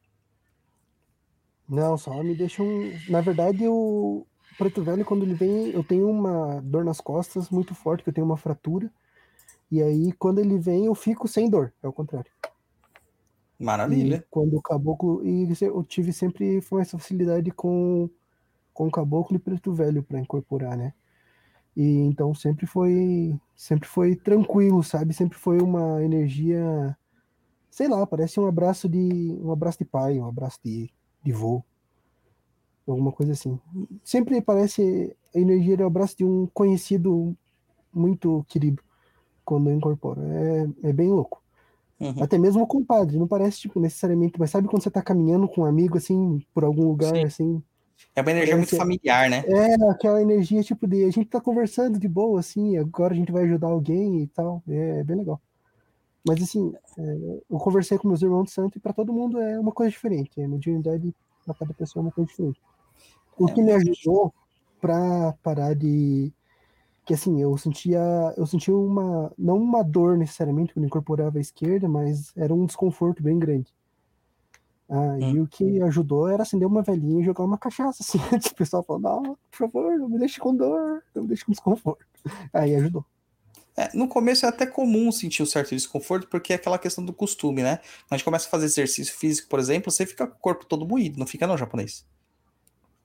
[SPEAKER 4] Não, só me deixam. Na verdade, o preto velho, quando ele vem, eu tenho uma dor nas costas muito forte, que eu tenho uma fratura. E aí, quando ele vem, eu fico sem dor. É o contrário.
[SPEAKER 1] Maravilha.
[SPEAKER 4] E quando o caboclo. E eu tive sempre essa facilidade com, com o caboclo e preto velho para incorporar, né? E então sempre foi. Sempre foi tranquilo, sabe? Sempre foi uma energia. Sei lá, parece um abraço de. Um abraço de pai, um abraço de. de vô, alguma coisa assim. Sempre parece a energia do abraço de um conhecido muito querido quando eu incorporo. É, é bem louco. Uhum. Até mesmo o compadre, não parece tipo necessariamente, mas sabe quando você tá caminhando com um amigo assim, por algum lugar Sim. assim?
[SPEAKER 1] É uma energia muito familiar, né?
[SPEAKER 4] É, aquela energia tipo de a gente tá conversando de boa assim, agora a gente vai ajudar alguém e tal. É, é bem legal. Mas assim, é, eu conversei com meus irmãos de santo e para todo mundo é uma coisa diferente. A mediunidade para cada pessoa é uma coisa diferente. O é, que me ajudou para parar de... Que assim, eu sentia, eu sentia uma... Não uma dor necessariamente quando incorporava a esquerda, mas era um desconforto bem grande. Ah, hum. E o que ajudou era acender uma velhinha e jogar uma cachaça. Assim, o pessoal falou, não, por favor, não me deixe com dor, não me deixe com desconforto. Aí ajudou.
[SPEAKER 1] É, no começo é até comum sentir um certo desconforto, porque é aquela questão do costume, né? Quando a gente começa a fazer exercício físico, por exemplo, você fica com o corpo todo moído, não fica não, japonês?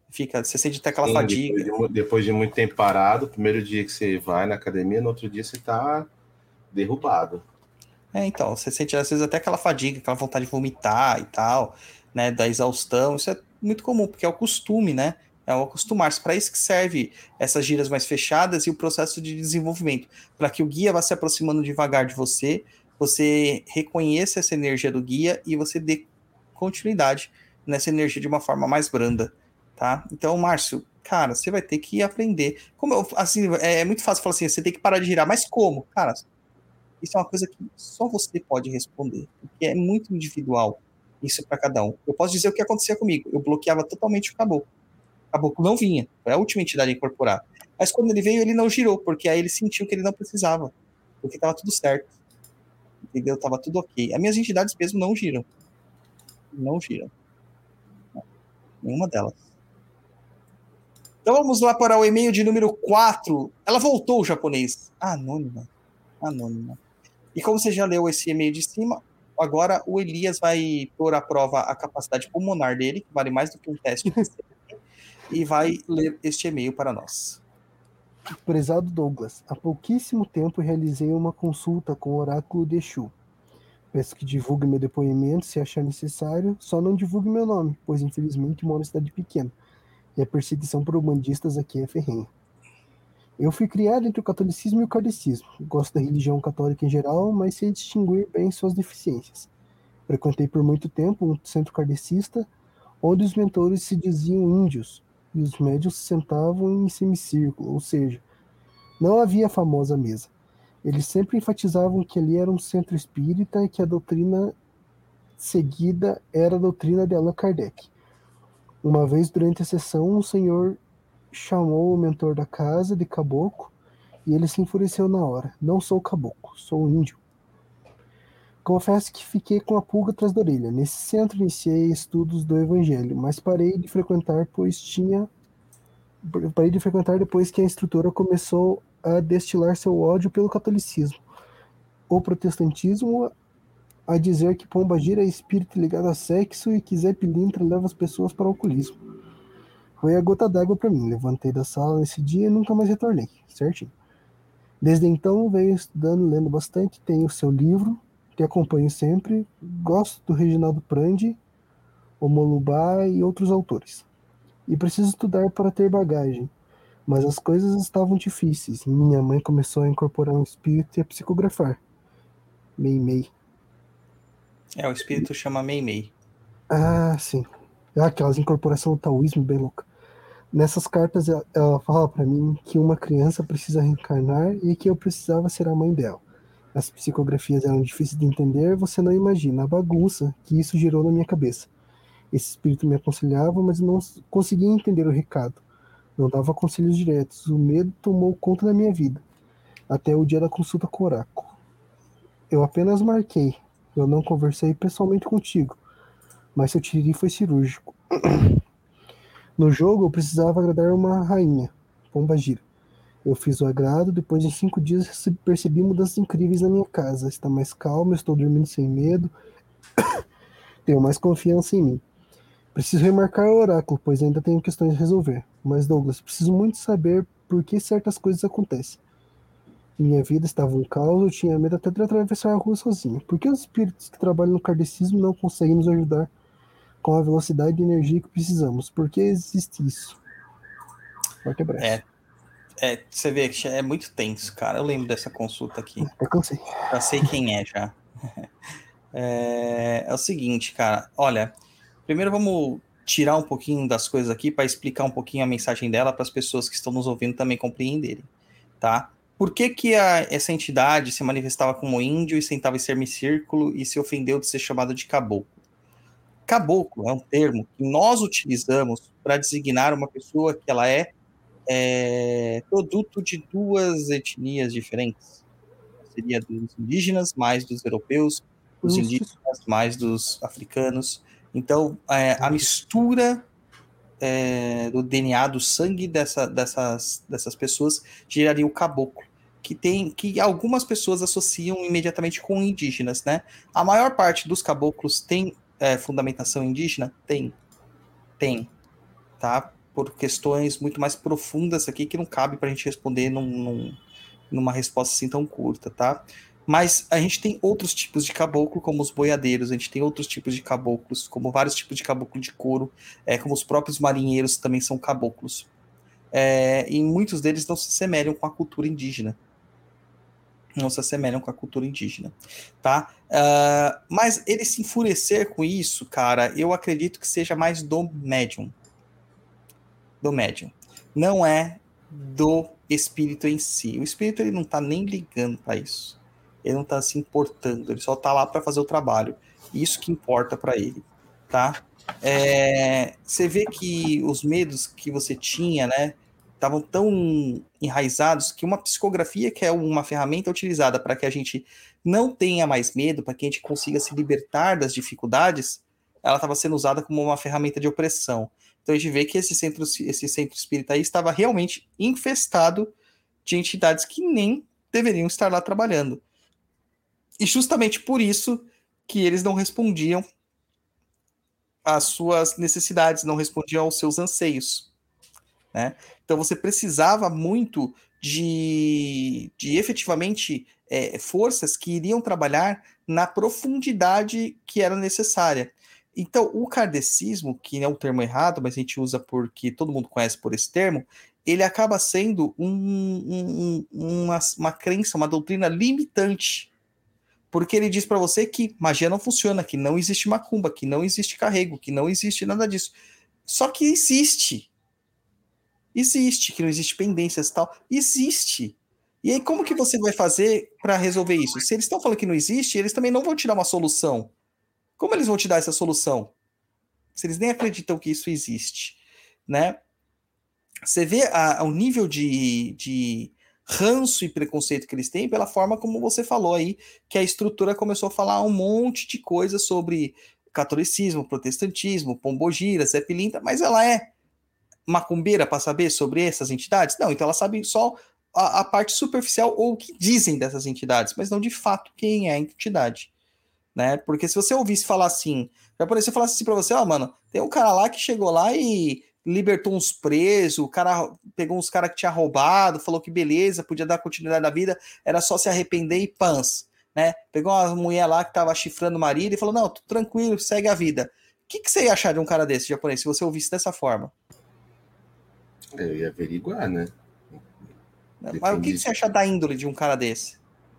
[SPEAKER 1] Fica, você sente até aquela
[SPEAKER 3] Sim,
[SPEAKER 1] fadiga.
[SPEAKER 3] Depois de, depois de muito tempo parado, primeiro dia que você vai na academia, no outro dia você tá derrubado.
[SPEAKER 1] É, então, você sente às vezes até aquela fadiga, aquela vontade de vomitar e tal, né, da exaustão. Isso é muito comum, porque é o costume, né? É o acostumar-se. Para isso que serve essas giras mais fechadas e o processo de desenvolvimento, para que o guia vá se aproximando devagar de você, você reconheça essa energia do guia e você dê continuidade nessa energia de uma forma mais branda, tá? Então, Márcio, cara, você vai ter que aprender. Como eu, assim, é muito fácil falar assim, você tem que parar de girar, mas como? Cara, isso é uma coisa que só você pode responder, porque é muito individual isso para cada um. Eu posso dizer o que acontecia comigo. Eu bloqueava totalmente o caboclo. O caboclo não vinha. Foi a última entidade a incorporar. Mas quando ele veio, ele não girou, porque aí ele sentiu que ele não precisava. Porque estava tudo certo. Entendeu? Tava tudo ok. As minhas entidades mesmo não giram. Não giram. Nenhuma delas. Então vamos lá para o e-mail de número quatro. Ela voltou, o japonês. Anônima. Anônima. E como você já leu esse e-mail de cima, agora o Elias vai pôr à prova a capacidade pulmonar dele, que vale mais do que um teste, e vai ler este e-mail para nós.
[SPEAKER 4] Prezado Douglas, há pouquíssimo tempo realizei uma consulta com o oráculo de Exu. Peço que divulgue meu depoimento se achar necessário, só não divulgue meu nome, pois infelizmente moro em cidade pequena, e a perseguição por umbandistas aqui é ferrenha. Eu fui criado entre o catolicismo e o kardecismo. Gosto da religião católica em geral, mas sei distinguir bem suas deficiências. Frequentei por muito tempo um centro kardecista, onde os mentores se diziam índios, e os médios se sentavam em semicírculo, ou seja, não havia a famosa mesa. Eles sempre enfatizavam que ali era um centro espírita e que a doutrina seguida era a doutrina de Allan Kardec. Uma vez, durante a sessão, um senhor chamou o mentor da casa de caboclo e ele se enfureceu na hora. Não sou caboclo, sou índio. Confesso que fiquei com a pulga atrás da orelha. Nesse centro iniciei estudos do evangelho, mas parei de frequentar pois tinha parei de frequentar depois que a instrutora começou a destilar seu ódio pelo catolicismo, o protestantismo, a dizer que Pombagira é espírito ligado a sexo e que Zé Pilintra leva as pessoas para o alcoolismo. Foi a gota d'água para mim. Levantei da sala nesse dia e nunca mais retornei, certinho. Desde então venho estudando, lendo bastante, tenho o seu livro, te acompanho sempre, gosto do Reginaldo Prandi, o Molubá e outros autores. E preciso estudar para ter bagagem, mas as coisas estavam difíceis. Minha mãe começou a incorporar um espírito e a psicografar. Mei-mei.
[SPEAKER 1] É, o espírito chama Mei-Mei.
[SPEAKER 4] Ah, sim. Ah, aquelas incorporações do taoísmo bem louca. Nessas cartas ela, ela fala para mim que uma criança precisa reencarnar e que eu precisava ser a mãe dela. As psicografias eram difíceis de entender, você não imagina a bagunça que isso gerou na minha cabeça. Esse espírito me aconselhava, mas não conseguia entender o recado. Não dava conselhos diretos. O medo tomou conta da minha vida, até o dia da consulta com o oráculo. Eu apenas marquei. Eu não conversei pessoalmente contigo, mas seu tiriri foi cirúrgico. No jogo, eu precisava agradar uma rainha, Pombagira. Eu fiz o agrado, depois de cinco dias percebi mudanças incríveis na minha casa. Está mais calma, estou dormindo sem medo, tenho mais confiança em mim. Preciso remarcar o oráculo, pois ainda tenho questões a resolver. Mas, Douglas, preciso muito saber por que certas coisas acontecem. Minha vida estava um caos, eu tinha medo até de atravessar a rua sozinho. Por que os espíritos que trabalham no kardecismo não conseguem nos ajudar com a velocidade de energia que precisamos? Por que existe isso? Forte abraço.
[SPEAKER 1] É, é, você vê que é muito tenso, cara. Eu lembro dessa consulta aqui.
[SPEAKER 4] Até cansei.
[SPEAKER 1] Já sei quem é, já. É, é o seguinte, cara. Olha, primeiro vamos tirar um pouquinho das coisas aqui para explicar um pouquinho a mensagem dela para as pessoas que estão nos ouvindo também compreenderem, tá? Por que que a, essa entidade se manifestava como índio e sentava em semicírculo e se ofendeu de ser chamado de caboclo? Caboclo é um termo que nós utilizamos para designar uma pessoa que ela é, é produto de duas etnias diferentes. Seria dos indígenas mais dos europeus, dos indígenas mais dos africanos. Então, é, a mistura é, do D N A, do sangue dessa, dessas, dessas pessoas geraria o caboclo, que tem que algumas pessoas associam imediatamente com indígenas, né? A maior parte dos caboclos tem é, fundamentação indígena? Tem. Tem. Tá? por questões muito mais profundas aqui que não cabe para a gente responder num, num, numa resposta assim tão curta, tá? Mas a gente tem outros tipos de caboclo, como os boiadeiros, a gente tem outros tipos de caboclos, como vários tipos de caboclo de couro, é, como os próprios marinheiros também são caboclos. É, e muitos deles não se assemelham com a cultura indígena. Não se assemelham com a cultura indígena, tá? Uh, mas ele se enfurecer com isso, cara, eu acredito que seja mais do médium. Do médium. Não é do espírito em si. O espírito, ele não tá nem ligando para isso. Ele não tá se importando, ele só tá lá para fazer o trabalho. Isso que importa para ele, tá? É, você vê que os medos que você tinha, né, estavam tão enraizados que uma psicografia, que é uma ferramenta utilizada para que a gente não tenha mais medo, para que a gente consiga se libertar das dificuldades, ela estava sendo usada como uma ferramenta de opressão. Então a gente vê que esse centro, esse centro espírita aí estava realmente infestado de entidades que nem deveriam estar lá trabalhando. E justamente por isso que eles não respondiam às suas necessidades, não respondiam aos seus anseios, né? Então você precisava muito de, de efetivamente é, forças que iriam trabalhar na profundidade que era necessária. Então o kardecismo, que é um termo errado, mas a gente usa porque todo mundo conhece por esse termo, ele acaba sendo um, um, uma, uma crença, uma doutrina limitante. Porque ele diz para você que magia não funciona, que não existe macumba, que não existe carrego, que não existe nada disso. Só que existe. Existe, que não existe pendências e tal. Existe. E aí como que você vai fazer para resolver isso? Se eles estão falando que não existe, eles também não vão te dar uma solução. Como eles vão te dar essa solução? Se eles nem acreditam que isso existe, né? Você vê a, a, o nível de... de ranço e preconceito que eles têm pela forma como você falou aí, que a estrutura começou a falar um monte de coisa sobre catolicismo, protestantismo, pombogira, Zé Pilintra, mas ela é macumbeira para saber sobre essas entidades? Não, então ela sabe só a, a parte superficial ou o que dizem dessas entidades, mas não de fato quem é a entidade, né? Porque se você ouvisse falar assim, já por exemplo, se eu falasse assim para você, ó, oh, mano, tem um cara lá que chegou lá e libertou uns presos, o cara pegou uns caras que tinha roubado, falou que beleza, podia dar continuidade na vida, era só se arrepender e pans, né? Pegou uma mulher lá que tava chifrando o marido e falou, não, tô tranquilo, segue a vida. O que, que você ia achar de um cara desse, japonês, se você ouvisse dessa forma?
[SPEAKER 3] Eu ia averiguar, né?
[SPEAKER 1] Mas Depende... o que, que você acha da índole de um cara desse?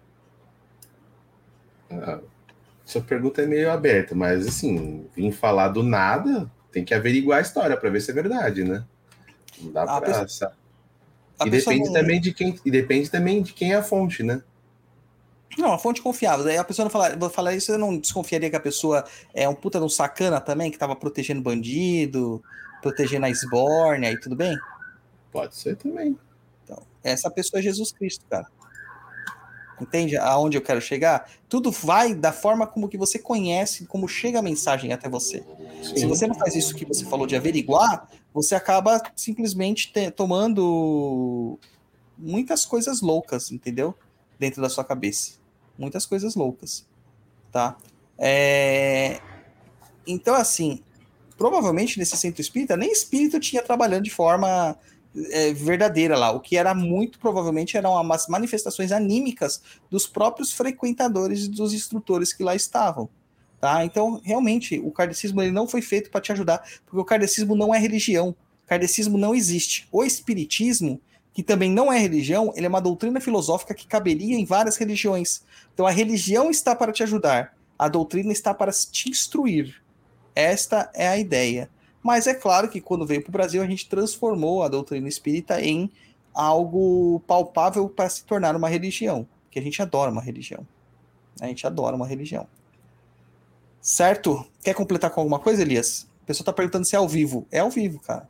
[SPEAKER 3] Ah, sua pergunta é meio aberta, mas assim, vim falar do nada... Tem que averiguar a história para ver se é verdade, né? Não dá
[SPEAKER 1] a
[SPEAKER 3] pra...
[SPEAKER 1] pessoa...
[SPEAKER 3] E depende, não... também de quem... e depende também de quem é a fonte, né?
[SPEAKER 1] Não, a fonte confiável. Daí a pessoa não falar, vou falar isso, eu não desconfiaria que a pessoa é um puta de um sacana também, que tava protegendo bandido, protegendo a esbórnia e tudo bem?
[SPEAKER 3] Pode ser também.
[SPEAKER 1] Então, essa pessoa é Jesus Cristo, cara. Entende aonde eu quero chegar? Tudo vai da forma como que você conhece, como chega a mensagem até você. Sim. Se você não faz isso que você falou de averiguar, você acaba simplesmente te, tomando muitas coisas loucas, entendeu? Dentro da sua cabeça. Muitas coisas loucas, tá? É... Então, assim, provavelmente nesse centro espírita, nem espírito tinha trabalhando de forma... É, verdadeira lá, o que era muito provavelmente eram umas manifestações anímicas dos próprios frequentadores e dos instrutores que lá estavam, tá? Então, realmente, o kardecismo ele não foi feito para te ajudar, porque o kardecismo não é religião, o kardecismo não existe. O espiritismo, que também não é religião, ele é uma doutrina filosófica que caberia em várias religiões. Então, a religião está para te ajudar, a doutrina está para te instruir. Esta é a ideia. Mas é claro que quando veio para o Brasil, a gente transformou a doutrina espírita em algo palpável para se tornar uma religião. Porque a gente adora uma religião. A gente adora uma religião. Certo? Quer completar com alguma coisa, Elias? A pessoa está perguntando se é ao vivo. É ao vivo, cara.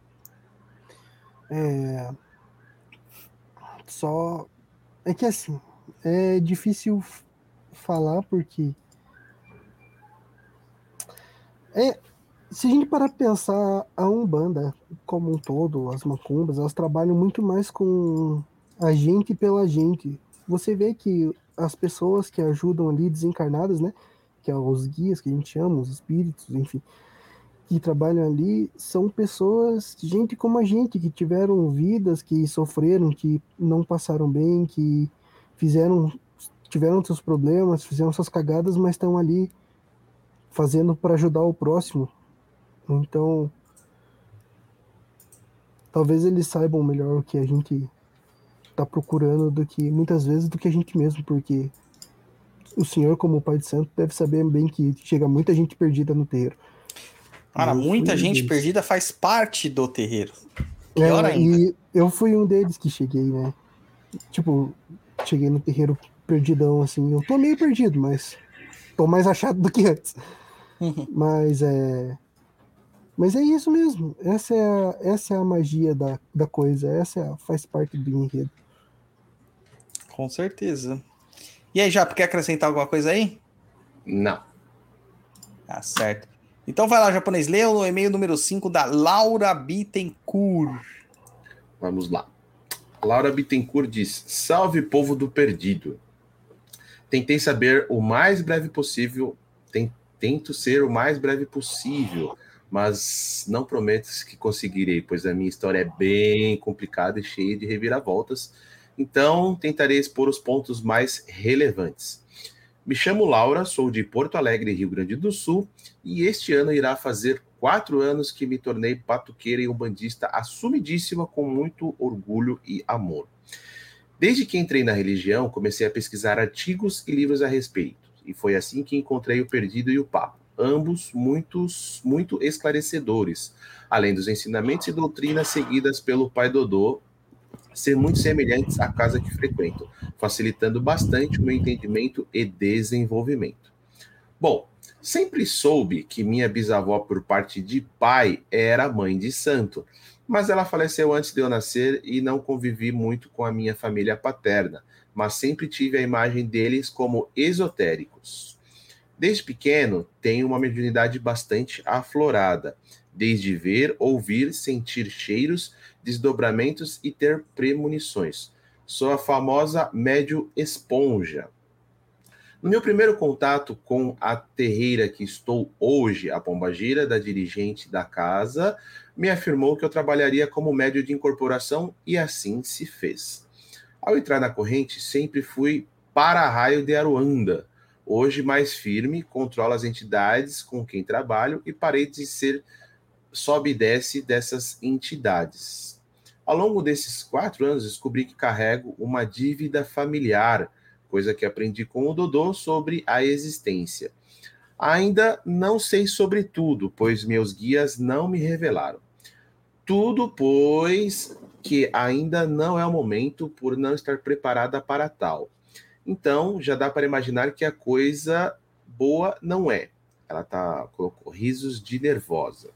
[SPEAKER 4] É... Só... É que assim, é difícil falar porque... É... Se a gente parar para pensar, a Umbanda como um todo, as macumbas, elas trabalham muito mais com a gente pela gente. Você vê que as pessoas que ajudam ali desencarnadas, né, que é os guias que a gente chama, os espíritos, enfim, que trabalham ali são pessoas, gente como a gente, que tiveram vidas, que sofreram, que não passaram bem, que fizeram, tiveram seus problemas, fizeram suas cagadas, mas estão ali fazendo para ajudar o próximo. Então, talvez eles saibam melhor o que a gente está procurando do que, muitas vezes, do que a gente mesmo, porque o senhor, como pai de santo, deve saber bem que chega muita gente perdida no terreiro.
[SPEAKER 1] Cara,
[SPEAKER 4] Eu
[SPEAKER 1] muita
[SPEAKER 4] fui um
[SPEAKER 1] gente
[SPEAKER 4] deles.
[SPEAKER 1] perdida faz parte do terreiro. Pior
[SPEAKER 4] É,
[SPEAKER 1] ainda.
[SPEAKER 4] e eu fui um deles que cheguei, né? Tipo, cheguei no terreiro perdidão, assim. Eu tô meio perdido, mas tô mais achado do que antes. Mas é. Mas é isso mesmo. Essa é a, essa é a magia da, da coisa. Essa é a- faz parte do enredo.
[SPEAKER 1] Com certeza. E aí, Japa, quer acrescentar alguma coisa aí?
[SPEAKER 3] Não.
[SPEAKER 1] Ah, certo. Então vai lá, japonês. Leia o e-mail número cinco da Laura Bittencourt.
[SPEAKER 3] Vamos lá. Laura Bittencourt diz: Salve, povo do perdido. Tentei saber o mais breve possível. Tem, tento ser o mais breve possível, mas não prometo que conseguirei, pois a minha história é bem complicada e cheia de reviravoltas. Então, tentarei expor os pontos mais relevantes. Me chamo Laura, sou de Porto Alegre, Rio Grande do Sul, e este ano irá fazer quatro anos que me tornei batuqueira e umbandista assumidíssima com muito orgulho e amor. Desde que entrei na religião, comecei a pesquisar artigos e livros a respeito, e foi assim que encontrei o Perdido e o Papo, ambos muitos, muito esclarecedores, além dos ensinamentos e doutrinas seguidas pelo Pai Dodô, ser muito semelhantes à casa que frequento, facilitando bastante o meu entendimento e desenvolvimento. Bom, sempre soube que minha bisavó por parte de pai era mãe de santo, mas ela faleceu antes de eu nascer e não convivi muito com a minha família paterna, mas sempre tive a imagem deles como esotéricos. Desde pequeno, tenho uma mediunidade bastante aflorada, desde ver, ouvir, sentir cheiros, desdobramentos e ter premonições. Sou a famosa médio esponja. No meu primeiro contato com a terreira que estou hoje, a pombagira da dirigente da casa, me afirmou que eu trabalharia como médio de incorporação e assim se fez. Ao entrar na corrente, sempre fui para-raio de Aruanda. Hoje, mais firme, controlo as entidades com quem trabalho e parei de ser sobe e desce dessas entidades. Ao longo desses quatro anos, descobri que carrego uma dívida familiar, coisa que aprendi com o Dodô sobre a existência. Ainda não sei sobre tudo, pois meus guias não me revelaram. Tudo, pois, que ainda não é o momento por não estar preparada para tal. Então, já dá para imaginar que a coisa boa não é. Ela tá, colocou risos de nervosa.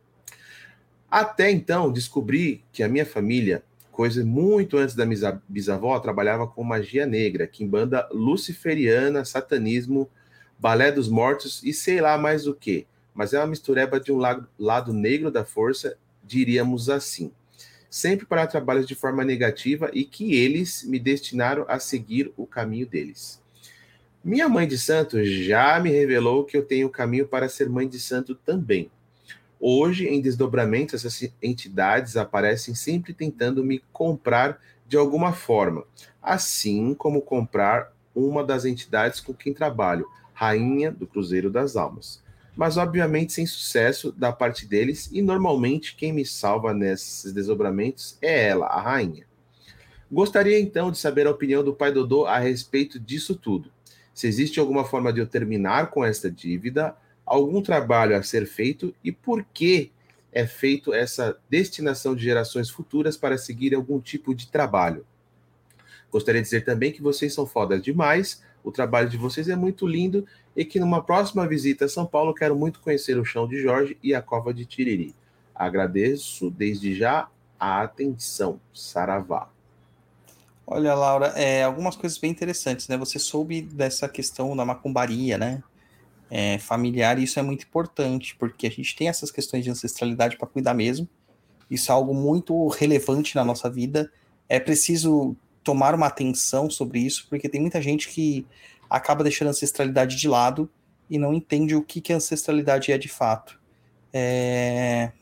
[SPEAKER 3] Até então, descobri que a minha família, coisa muito antes da minha bisavó, trabalhava com magia negra, quimbanda luciferiana, satanismo, balé dos mortos e sei lá mais o que. Mas é uma mistureba de um lado, lado negro da força, diríamos assim. Sempre para trabalhos de forma negativa e que eles me destinaram a seguir o caminho deles. Minha mãe de santo já me revelou que eu tenho caminho para ser mãe de santo também. Hoje, em desdobramento, essas entidades aparecem sempre tentando me comprar de alguma forma, assim como comprar uma das entidades com quem trabalho, Rainha do Cruzeiro das Almas. Mas, obviamente, sem sucesso da parte deles, e normalmente quem me salva nesses desdobramentos é ela, a Rainha. Gostaria, então, de saber a opinião do Pai Dodô a respeito disso tudo. Se existe alguma forma de eu terminar com esta dívida, algum trabalho a ser feito e por que é feito essa destinação de gerações futuras para seguir algum tipo de trabalho. Gostaria de dizer também que vocês são fodas demais, o trabalho de vocês é muito lindo e que numa próxima visita a São Paulo quero muito conhecer o Chão de Jorge e a Cova de Tiriri. Agradeço desde já a atenção. Saravá.
[SPEAKER 1] Olha, Laura, é, algumas coisas bem interessantes, né? Você soube dessa questão da macumbaria, né? É, familiar, e isso é muito importante, porque a gente tem essas questões de ancestralidade para cuidar mesmo. Isso é algo muito relevante na nossa vida. É preciso tomar uma atenção sobre isso, porque tem muita gente que acaba deixando a ancestralidade de lado e não entende o que, que a ancestralidade é de fato. É...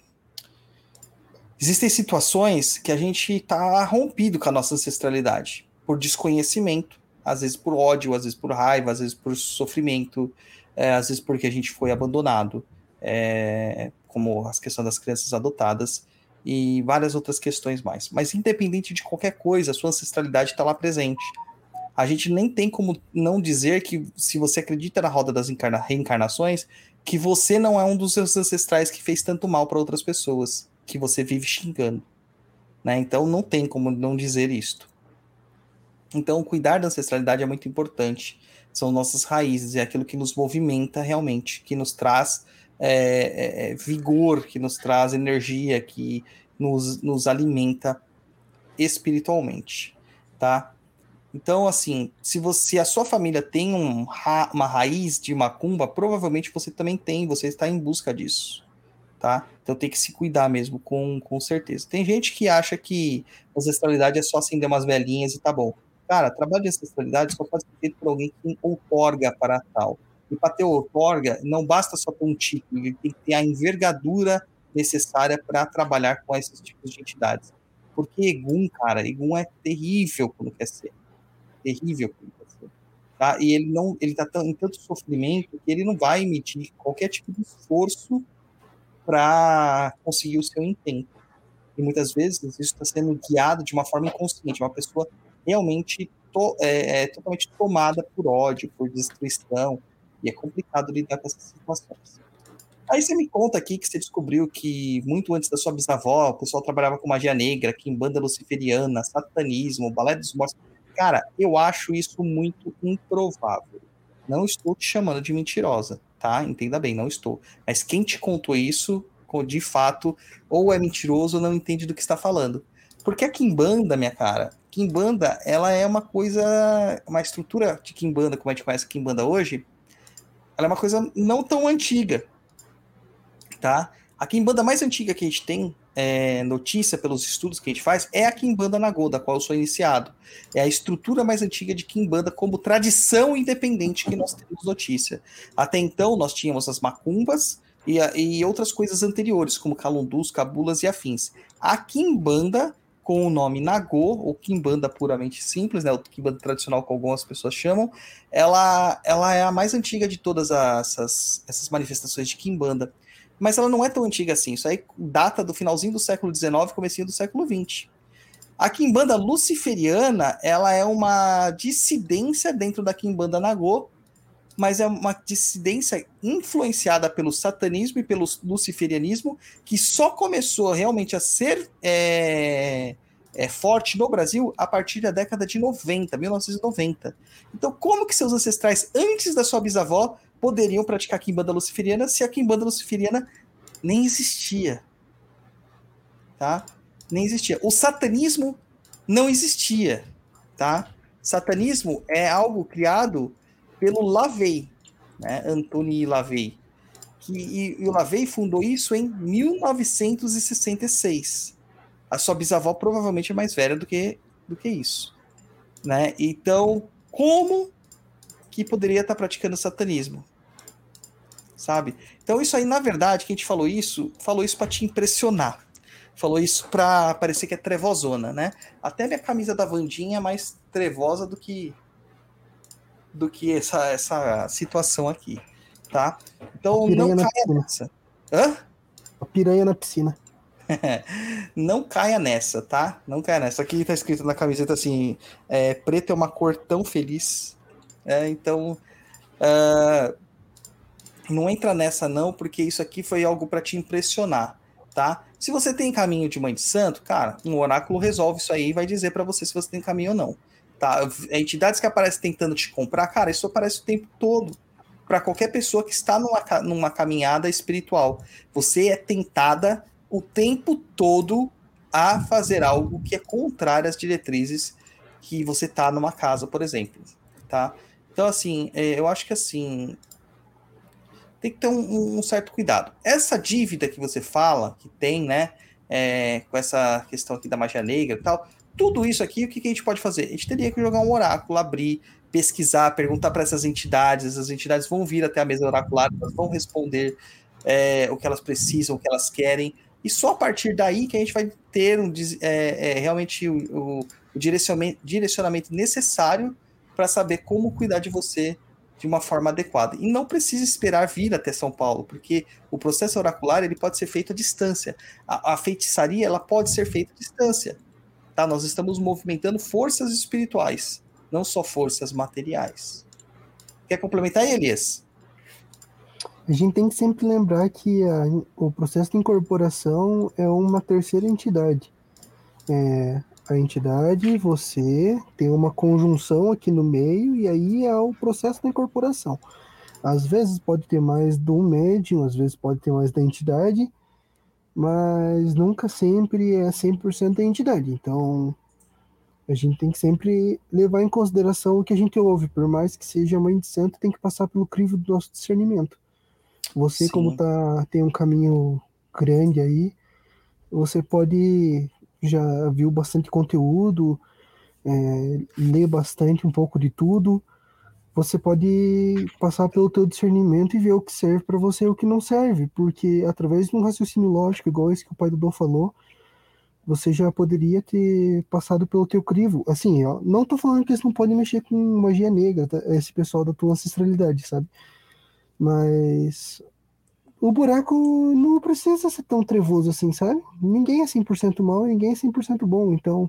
[SPEAKER 1] Existem situações que a gente está rompido com a nossa ancestralidade, por desconhecimento, às vezes por ódio, às vezes por raiva, às vezes por sofrimento, é, às vezes porque a gente foi abandonado, é, como as questões das crianças adotadas e várias outras questões mais. Mas independente de qualquer coisa, a sua ancestralidade está lá presente. A gente nem tem como não dizer que, se você acredita na roda das encarna- reencarnações, que você não é um dos seus ancestrais que fez tanto mal para outras pessoas, que você vive xingando, né? Então não tem como não dizer isto. Então cuidar da ancestralidade é muito importante. São nossas raízes, é aquilo que nos movimenta realmente, que nos traz é, é, vigor, que nos traz energia, que nos, nos alimenta espiritualmente, tá? Então, assim, se você, a sua família tem um, uma raiz de macumba, provavelmente você também tem, você está em busca disso, tá? Então tem que se cuidar mesmo, com, com certeza. Tem gente que acha que ancestralidade é só acender umas velhinhas e tá bom. Cara, trabalho de ancestralidade só pode ser feito por alguém que outorga para tal. E para ter outorga, não basta só ter um título, ele tem que ter a envergadura necessária para trabalhar com esses tipos de entidades. Porque Egum, cara, Egum é terrível quando quer ser. Terrível quando quer ser. Tá? E ele não, ele tá em tanto sofrimento que ele não vai emitir qualquer tipo de esforço para conseguir o seu intento. E muitas vezes isso está sendo guiado de uma forma inconsciente, uma pessoa realmente to, é, é, totalmente tomada por ódio, por destruição, e é complicado lidar com essas situações. Aí você me conta aqui que você descobriu que muito antes da sua bisavó, o pessoal trabalhava com magia negra, quimbanda luciferiana, satanismo, balé dos mortos. Cara, eu acho isso muito improvável. Não estou te chamando de mentirosa, tá? Entenda bem, não estou. Mas quem te contou isso, de fato, ou é mentiroso ou não entende do que está falando. Porque a quimbanda, minha cara, quimbanda, ela é uma coisa, uma estrutura de quimbanda, como a gente conhece a quimbanda hoje, ela é uma coisa não tão antiga, tá? A quimbanda mais antiga que a gente tem é, notícia pelos estudos que a gente faz é a quimbanda Nagô, da qual eu sou iniciado. É a estrutura mais antiga de quimbanda como tradição independente que nós temos notícia. Até então nós tínhamos as macumbas e, e outras coisas anteriores, como calundus, cabulas e afins. A quimbanda, com o nome Nagô, ou quimbanda puramente simples, né, o quimbanda tradicional que algumas pessoas chamam, ela, ela é a mais antiga de todas as, essas, essas manifestações de quimbanda. Mas ela não é tão antiga assim. Isso aí data do finalzinho do século dezenove, comecinho do século vinte. A quimbanda luciferiana, ela é uma dissidência dentro da quimbanda Nagô, mas é uma dissidência influenciada pelo satanismo e pelo luciferianismo, que só começou realmente a ser é, é, forte no Brasil a partir da década de noventa, mil novecentos e noventa. Então, como que seus ancestrais, antes da sua bisavó, poderiam praticar a quimbanda luciferiana se a quimbanda luciferiana nem existia? Tá? Nem existia. O satanismo não existia, tá? Satanismo é algo criado pelo Lavey, né? Antoni Lavey. Que, e, e o Lavey fundou isso em mil novecentos e sessenta e seis. A sua bisavó provavelmente é mais velha do que, do que isso, né? Então, como que poderia estar praticando satanismo? Sabe? Então isso aí, na verdade, quem te falou isso, falou isso para te impressionar. Falou isso para parecer que é trevosona, né? Até minha camisa da Wandinha é mais trevosa do que do que essa, essa situação aqui, tá? Então não caia nessa. Hã?
[SPEAKER 4] A piranha na piscina.
[SPEAKER 1] Não caia nessa, tá? Não caia nessa. Aqui tá escrito na camiseta assim, é, preto é uma cor tão feliz. É, então... Uh, não entra nessa não, porque isso aqui foi algo para te impressionar, tá? Se você tem caminho de mãe de santo, cara, um oráculo resolve isso aí e vai dizer para você se você tem caminho ou não, tá? Entidades que aparecem tentando te comprar, cara, isso aparece o tempo todo para qualquer pessoa que está numa, numa caminhada espiritual. Você é tentada o tempo todo a fazer algo que é contrário às diretrizes que você tá numa casa, por exemplo, tá? Então, assim, eu acho que assim... tem que ter um, um certo cuidado. Essa dívida que você fala, que tem, né, é, com essa questão aqui da magia negra e tal, tudo isso aqui, o que, que a gente pode fazer? A gente teria que jogar um oráculo, abrir, pesquisar, perguntar para essas entidades, as entidades vão vir até a mesa oracular, elas vão responder, é, o que elas precisam, o que elas querem, e só a partir daí que a gente vai ter um, é, é, realmente o, o, o direcionamento, direcionamento necessário para saber como cuidar de você de uma forma adequada. E não precisa esperar vir até São Paulo, porque o processo oracular ele pode ser feito à distância. A, a feitiçaria ela pode ser feita à distância. Tá? Nós estamos movimentando forças espirituais, não só forças materiais. Quer complementar, Elias?
[SPEAKER 4] A gente tem que sempre lembrar que a, o processo de incorporação é uma terceira entidade. É, a entidade, você tem uma conjunção aqui no meio, e aí é o processo da incorporação. Às vezes pode ter mais do médium, às vezes pode ter mais da entidade, mas nunca sempre é cem por cento da entidade. Então, a gente tem que sempre levar em consideração o que a gente ouve, por mais que seja mãe de santo, tem que passar pelo crivo do nosso discernimento. Você, Sim. como tá, tem um caminho grande aí, você pode, já viu bastante conteúdo, é, lê bastante um pouco de tudo, você pode passar pelo teu discernimento e ver o que serve para você e o que não serve, porque através de um raciocínio lógico, igual esse que o pai do Dom falou, você já poderia ter passado pelo teu crivo. Assim, ó, não tô falando que eles não podem mexer com magia negra, tá? Esse pessoal da tua ancestralidade, sabe? Mas o buraco não precisa ser tão trevoso assim, sabe? Ninguém é cem por cento mal, ninguém é cem por cento bom, então...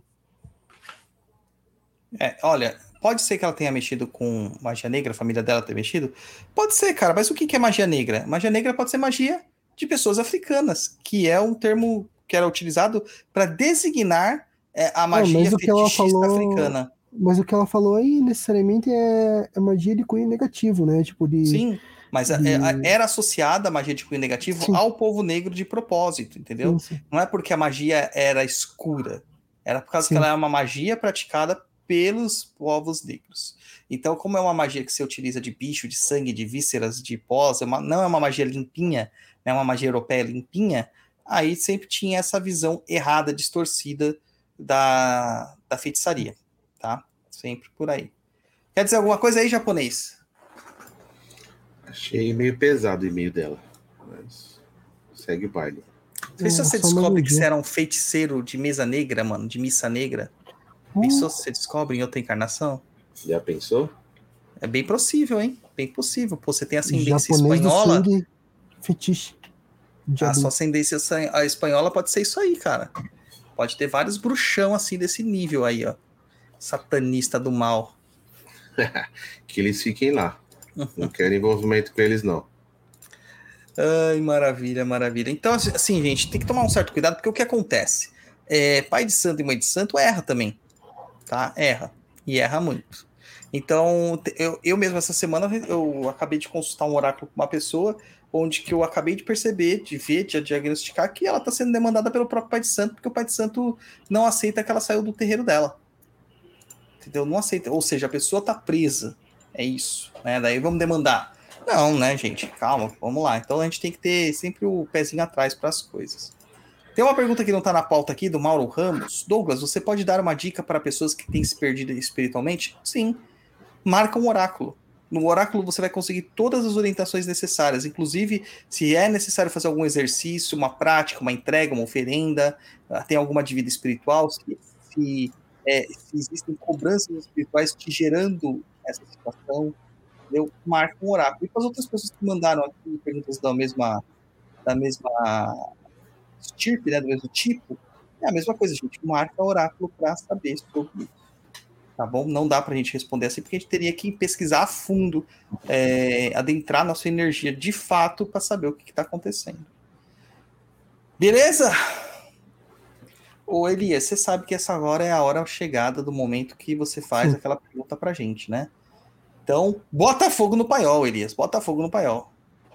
[SPEAKER 1] É, olha, pode ser que ela tenha mexido com magia negra, a família dela ter mexido? Pode ser, cara, mas o que é magia negra? Magia negra pode ser magia de pessoas africanas, que é um termo que era utilizado para designar é, a magia
[SPEAKER 4] ah,
[SPEAKER 1] fetichista
[SPEAKER 4] falou...
[SPEAKER 1] africana.
[SPEAKER 4] Mas o que ela falou aí, necessariamente, é, é magia de cunho negativo, né? Tipo de...
[SPEAKER 1] Sim, mas de... era associada a magia de cunho negativo sim. ao povo negro de propósito, entendeu? Sim, sim. Não é porque a magia era escura, era por causa sim. que ela é uma magia praticada pelos povos negros. Então, como é uma magia que se utiliza de bicho, de sangue, de vísceras, de pós, é uma, não é uma magia limpinha, é uma magia europeia limpinha, aí sempre tinha essa visão errada, distorcida da, da feitiçaria. Tá? Sempre por aí. Quer dizer alguma coisa aí, japonês?
[SPEAKER 3] Achei meio pesado o e-mail dela. Mas segue o baile.
[SPEAKER 1] Não sei se você descobre que você era um feiticeiro de mesa negra, mano, de missa negra. Hum. Pensou se você descobre em outra encarnação?
[SPEAKER 3] Já pensou?
[SPEAKER 1] É bem possível, hein? Bem possível. Pô, você tem ascendência
[SPEAKER 4] japonês
[SPEAKER 1] espanhola.
[SPEAKER 4] Do sangue, fetiche.
[SPEAKER 1] A sua ascendência a espanhola pode ser isso aí, cara. Pode ter vários bruxão assim desse nível aí, ó. Satanista do mal.
[SPEAKER 3] Que eles fiquem lá. Não quero envolvimento com eles, não.
[SPEAKER 1] Ai, maravilha, maravilha. Então, assim, gente, tem que tomar um certo cuidado, porque o que acontece? É, pai de santo e mãe de santo erra também, tá? Erra. E erra muito. Então, eu, eu mesmo essa semana, eu acabei de consultar um oráculo com uma pessoa, onde que eu acabei de perceber, de ver, de diagnosticar que ela está sendo demandada pelo próprio pai de santo, porque o pai de santo não aceita que ela saiu do terreiro dela. Entendeu? Não aceita. Ou seja, a pessoa tá presa. É isso. Né? Daí vamos demandar. Não, né, gente? Calma, vamos lá. Então a gente tem que ter sempre o pezinho atrás para as coisas. Tem uma pergunta que não tá na pauta aqui, do Mauro Ramos. Douglas, você pode dar uma dica para pessoas que têm se perdido espiritualmente? Sim. Marca um oráculo. No oráculo você vai conseguir todas as orientações necessárias. Inclusive, se é necessário fazer algum exercício, uma prática, uma entrega, uma oferenda, tem alguma dívida espiritual, se... se É, se existem cobranças espirituais te gerando essa situação, eu marco um oráculo. E para as outras pessoas que mandaram aqui perguntas da mesma, da mesma estirpe, né, do mesmo tipo, é a mesma coisa, a gente marca oráculo para saber sobre isso. Tá bom? Não dá para a gente responder assim, porque a gente teria que pesquisar a fundo, é, adentrar nossa energia de fato para saber o que está acontecendo. Beleza? Ô Elias, você sabe que essa agora é a hora chegada do momento que você faz Sim. aquela pergunta pra gente, né? Então, bota fogo no paiol, Elias. Bota fogo no paiol.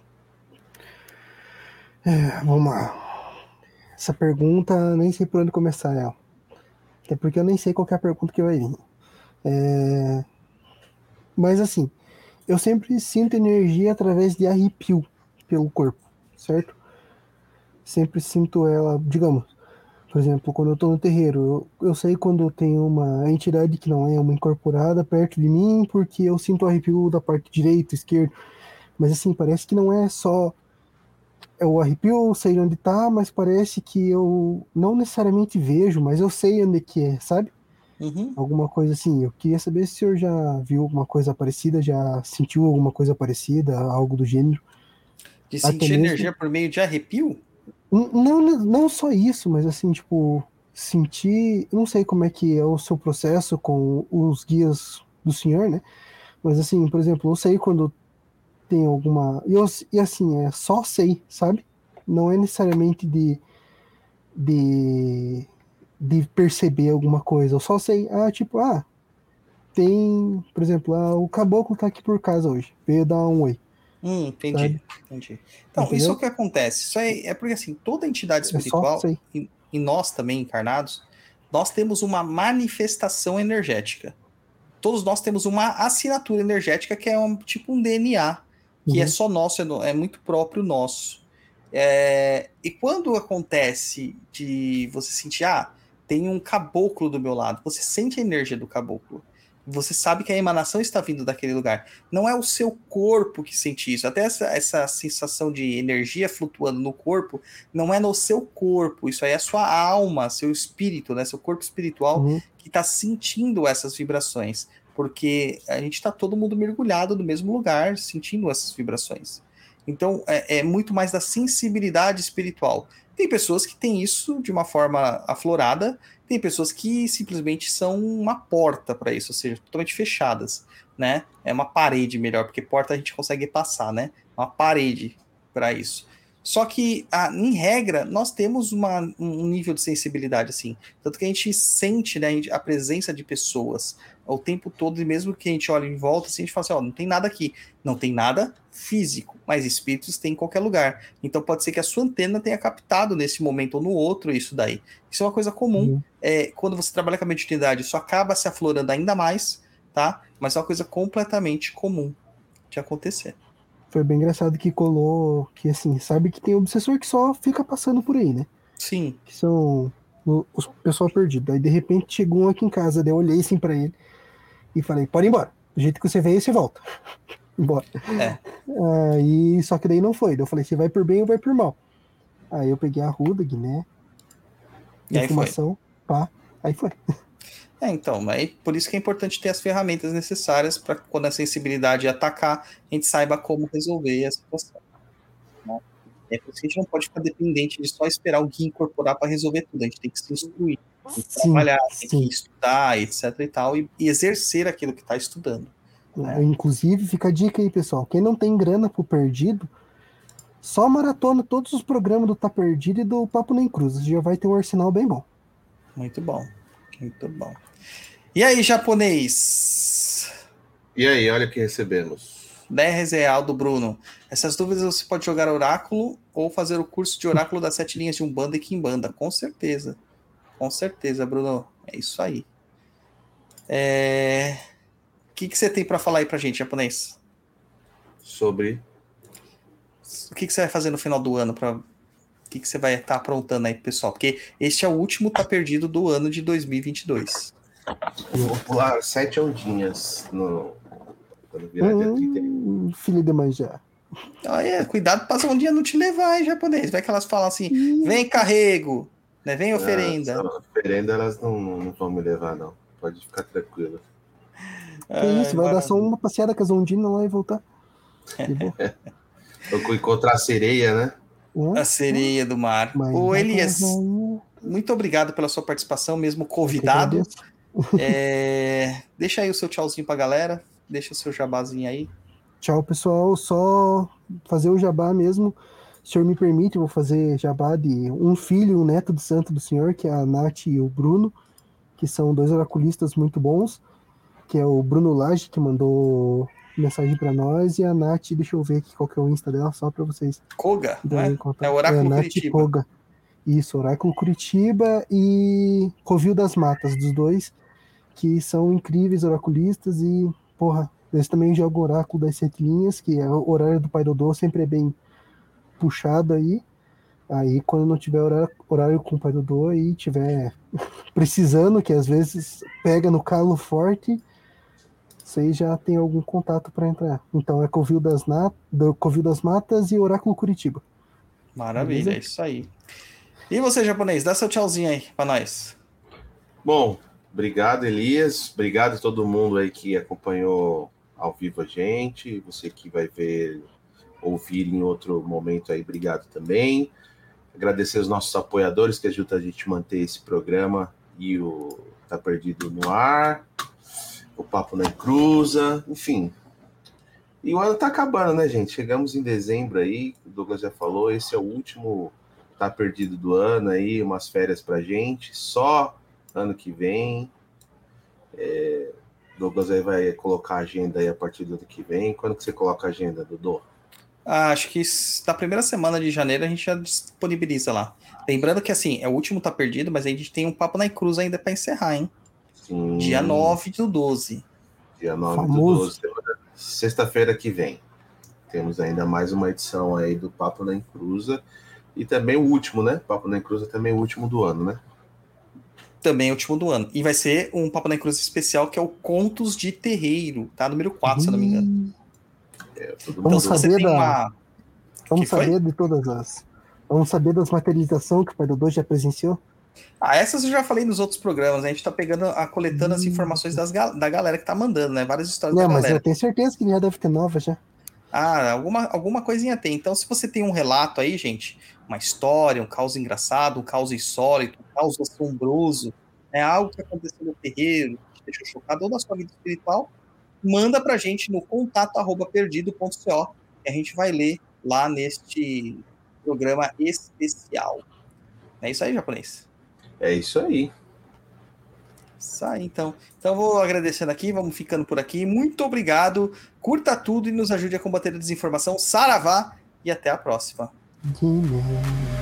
[SPEAKER 4] É, vamos lá. Essa pergunta, nem sei por onde começar ela. Até porque eu nem sei qual que é a pergunta que vai vir. É... Mas assim, eu sempre sinto energia através de arrepio pelo corpo, certo? Sempre sinto ela, digamos... Por exemplo, quando eu tô no terreiro, eu, eu sei quando tem uma entidade que não é uma incorporada perto de mim, porque eu sinto o arrepio da parte direita, esquerda. Mas assim, parece que não é só o arrepio, eu sei onde tá, mas parece que eu não necessariamente vejo, mas eu sei onde que é, sabe?
[SPEAKER 1] Uhum.
[SPEAKER 4] Alguma coisa assim. Eu queria saber se o senhor já viu alguma coisa parecida, já sentiu alguma coisa parecida, algo do gênero.
[SPEAKER 1] De
[SPEAKER 4] Até
[SPEAKER 1] sentir
[SPEAKER 4] mesmo.
[SPEAKER 1] energia por meio de arrepio?
[SPEAKER 4] N- Não, não só isso, mas assim, tipo, sentir. Eu não sei como é que é o seu processo com os guias do senhor, né? Mas assim, por exemplo, eu sei quando tem alguma. E, eu, e assim, é só sei, sabe? Não é necessariamente de, de, de perceber alguma coisa. Eu só sei, ah, tipo, ah, tem, por exemplo, ah, o caboclo tá aqui por casa hoje. Veio dar um oi,
[SPEAKER 1] Hum, entendi,
[SPEAKER 4] sabe?
[SPEAKER 1] entendi. Então, isso é o
[SPEAKER 4] Entendeu?
[SPEAKER 1] que acontece. Isso é, é porque, assim, toda entidade
[SPEAKER 4] É só
[SPEAKER 1] espiritual,
[SPEAKER 4] sei.
[SPEAKER 1] e, e nós também encarnados, nós temos uma manifestação energética. Todos nós temos uma assinatura energética que é um, tipo um D N A, que é
[SPEAKER 4] Uhum,
[SPEAKER 1] só nosso, é, no- é muito próprio nosso. É, e quando acontece de você sentir, ah, tem um caboclo do meu lado, você sente a energia do caboclo. Você sabe que a emanação está vindo daquele lugar. Não é o seu corpo que sente isso. Até essa, essa sensação de energia flutuando no corpo não é no seu corpo. Isso aí é a sua alma, seu espírito, né? Seu corpo espiritual
[SPEAKER 4] uhum,
[SPEAKER 1] que está sentindo essas vibrações. Porque a gente está todo mundo mergulhado no mesmo lugar, sentindo essas vibrações. Então, é, é muito mais da sensibilidade espiritual. Tem pessoas que têm isso de uma forma aflorada, tem pessoas que simplesmente são uma porta para isso, ou seja, totalmente fechadas, né? É uma parede melhor, porque porta a gente consegue passar, né? Uma parede para isso. Só que, ah, em regra, nós temos uma, um nível de sensibilidade assim. Tanto que a gente sente, né, a presença de pessoas o tempo todo, e mesmo que a gente olhe em volta, assim, a gente fala assim, ó, não tem nada aqui. Não tem nada físico, mas espíritos tem em qualquer lugar. Então pode ser que a sua antena tenha captado nesse momento ou no outro isso daí. Isso é uma coisa comum.
[SPEAKER 4] uhum.
[SPEAKER 1] É, quando você trabalha com a mediunidade, isso acaba se aflorando ainda mais, tá? Mas é uma coisa completamente comum de acontecer.
[SPEAKER 4] Foi bem engraçado que colou que, assim, sabe que tem obsessor que só fica passando por aí, né?
[SPEAKER 1] Sim.
[SPEAKER 4] Que são o- os pessoal perdido. Aí, de repente, chegou um aqui em casa, daí eu olhei assim pra ele e falei, pode ir embora. Do jeito que você veio, você volta. Embora.
[SPEAKER 1] É.
[SPEAKER 4] Aí, só que daí não foi. Daí eu falei, você vai por bem ou vai por mal? Aí eu peguei a ruda, Guiné,
[SPEAKER 1] E aí foi.
[SPEAKER 4] defumação, pá, aí foi.
[SPEAKER 1] É, então, aí por isso que é importante ter as ferramentas necessárias para quando a sensibilidade atacar, a gente saiba como resolver a situação. Né? É por isso que a gente não pode ficar dependente de só esperar o guia incorporar para resolver tudo. A gente tem que se instruir, tem que
[SPEAKER 4] Sim,
[SPEAKER 1] trabalhar, tem que
[SPEAKER 4] sim.
[SPEAKER 1] estudar, etc e tal, e, e exercer aquilo que está estudando. Né?
[SPEAKER 4] Inclusive, fica a dica aí, pessoal. Quem não tem grana pro perdido, só maratona todos os programas do Tá Perdido e do Papo Nem Cruzes. Já vai ter um arsenal bem bom.
[SPEAKER 1] Muito bom, muito bom. E aí, japonês?
[SPEAKER 3] E aí, olha o que recebemos.
[SPEAKER 1] dez real do Bruno. Essas dúvidas você pode jogar oráculo ou fazer o curso de oráculo das sete linhas de Umbanda e Quimbanda. Com certeza. Com certeza, Bruno. É isso aí. É... O que, que você tem para falar aí pra gente, japonês?
[SPEAKER 3] Sobre.
[SPEAKER 1] O que, que você vai fazer no final do ano? Pra... O que, que você vai estar tá aprontando aí pro pessoal? Porque este é o último Tá Perdido do ano de dois mil e vinte e dois.
[SPEAKER 3] Eu vou pular sete ondinhas no... quando virar dia trinta e um.
[SPEAKER 4] Hum, filho de manjar.
[SPEAKER 1] Olha, cuidado para um dia não te levar, hein, japonês. Vai que elas falam assim, vem carrego, né? Vem oferenda.
[SPEAKER 3] Ah, oferenda elas não, não vão me levar, não. Pode ficar tranquilo.
[SPEAKER 4] Que
[SPEAKER 1] Ai,
[SPEAKER 4] isso, vai dar só
[SPEAKER 1] maravilha.
[SPEAKER 4] uma passeada com as ondinas lá e voltar. De boa.
[SPEAKER 3] Eu encontrar a sereia, né?
[SPEAKER 1] A sereia do mar.
[SPEAKER 4] Mas
[SPEAKER 1] Ô,
[SPEAKER 4] vai
[SPEAKER 1] Elias,
[SPEAKER 4] pra rainha.
[SPEAKER 1] muito obrigado pela sua participação, mesmo
[SPEAKER 4] Eu que
[SPEAKER 1] convidado.
[SPEAKER 4] agradeço.
[SPEAKER 1] É, deixa aí o seu tchauzinho pra galera. Deixa o seu jabazinho aí.
[SPEAKER 4] Tchau, pessoal. Só fazer o jabá mesmo. Se o senhor me permite, eu vou fazer jabá de um filho, um neto do santo do senhor, que é a Nath e o Bruno, que são dois oraculistas muito bons, que é o Bruno Lage, que mandou mensagem para nós, e a Nath, deixa eu ver aqui qual que é o Insta dela, só para vocês
[SPEAKER 1] Koga, não
[SPEAKER 4] darem
[SPEAKER 1] é?
[SPEAKER 4] contato.
[SPEAKER 1] É Oráculo
[SPEAKER 4] é, Nath
[SPEAKER 1] Curitiba.
[SPEAKER 4] Koga. Isso, Oráculo Curitiba e Covil das Matas, dos dois, que são incríveis oraculistas e, porra, eles também jogam Oráculo das Sete Linhas, que é o horário do Pai Dodô, sempre é bem puxado aí. Aí, quando não tiver horário, horário com o Pai Dodô e tiver precisando, que às vezes pega no calo forte, vocês já tem algum contato para entrar. Então é Covil das, Nat... do Covil das Matas e Oráculo Curitiba.
[SPEAKER 1] Maravilha,
[SPEAKER 4] Beleza?
[SPEAKER 1] é isso aí. E você, japonês, dá seu tchauzinho aí pra nós.
[SPEAKER 3] Bom, obrigado, Elias. Obrigado a todo mundo aí que acompanhou ao vivo a gente. Você que vai ver, ouvir em outro momento aí, obrigado também. Agradecer os nossos apoiadores que ajudam a gente a manter esse programa e o Tá Perdido no ar, o Papo na Encruza, enfim. E o ano tá acabando, né, gente? Chegamos em dezembro aí, o Douglas já falou, esse é o último Tá Perdido do ano aí, umas férias pra gente, só ano que vem. É, Douglas aí vai colocar a agenda aí a partir do ano que vem. Quando que você coloca a agenda, Dudu?
[SPEAKER 1] Ah, acho que na primeira semana de janeiro a gente já disponibiliza lá. Lembrando que, assim, é o último Tá Perdido, mas a gente tem um Papo na Cruz ainda pra encerrar, hein?
[SPEAKER 3] Sim.
[SPEAKER 1] Dia nove do doze.
[SPEAKER 3] Dia nove
[SPEAKER 4] Famoso.
[SPEAKER 3] do doze, sexta-feira que vem. Temos ainda mais uma edição aí do Papo na Encruza. E também o último, né? Papo na Encruza também é o último do ano, né?
[SPEAKER 1] Também é o último do ano. E vai ser um Papo na Cruz especial, que é o Contos de Terreiro, tá? Número quatro, se eu não me engano.
[SPEAKER 3] É, todo
[SPEAKER 4] Vamos
[SPEAKER 3] mundo...
[SPEAKER 4] saber
[SPEAKER 1] tem
[SPEAKER 4] da...
[SPEAKER 1] uma...
[SPEAKER 4] Vamos
[SPEAKER 1] Que foi?
[SPEAKER 4] saber de todas as... Vamos saber das materializações que o Pai Dodô já presenciou?
[SPEAKER 1] Ah, essas eu já falei nos outros programas. A gente tá pegando, a, coletando as informações das, ga- da galera que tá mandando, né? Várias histórias
[SPEAKER 4] Não,
[SPEAKER 1] da
[SPEAKER 4] mas
[SPEAKER 1] galera.
[SPEAKER 4] eu tenho certeza que já deve ter nova já.
[SPEAKER 1] Ah, alguma, alguma coisinha tem. Então, se você tem um relato aí, gente, uma história, um caos engraçado, um caos insólito, um caos assombroso, é algo que aconteceu no terreiro, que te deixou chocado, ou na sua vida espiritual, manda pra gente no contato arroba perdido ponto co, que a gente vai ler lá neste programa especial. É isso aí, japonês?
[SPEAKER 3] É isso aí.
[SPEAKER 1] Isso aí, então. Então, vou agradecendo aqui, vamos ficando por aqui. Muito obrigado, curta tudo e nos ajude a combater a desinformação. Saravá e até a próxima.
[SPEAKER 4] Guiné.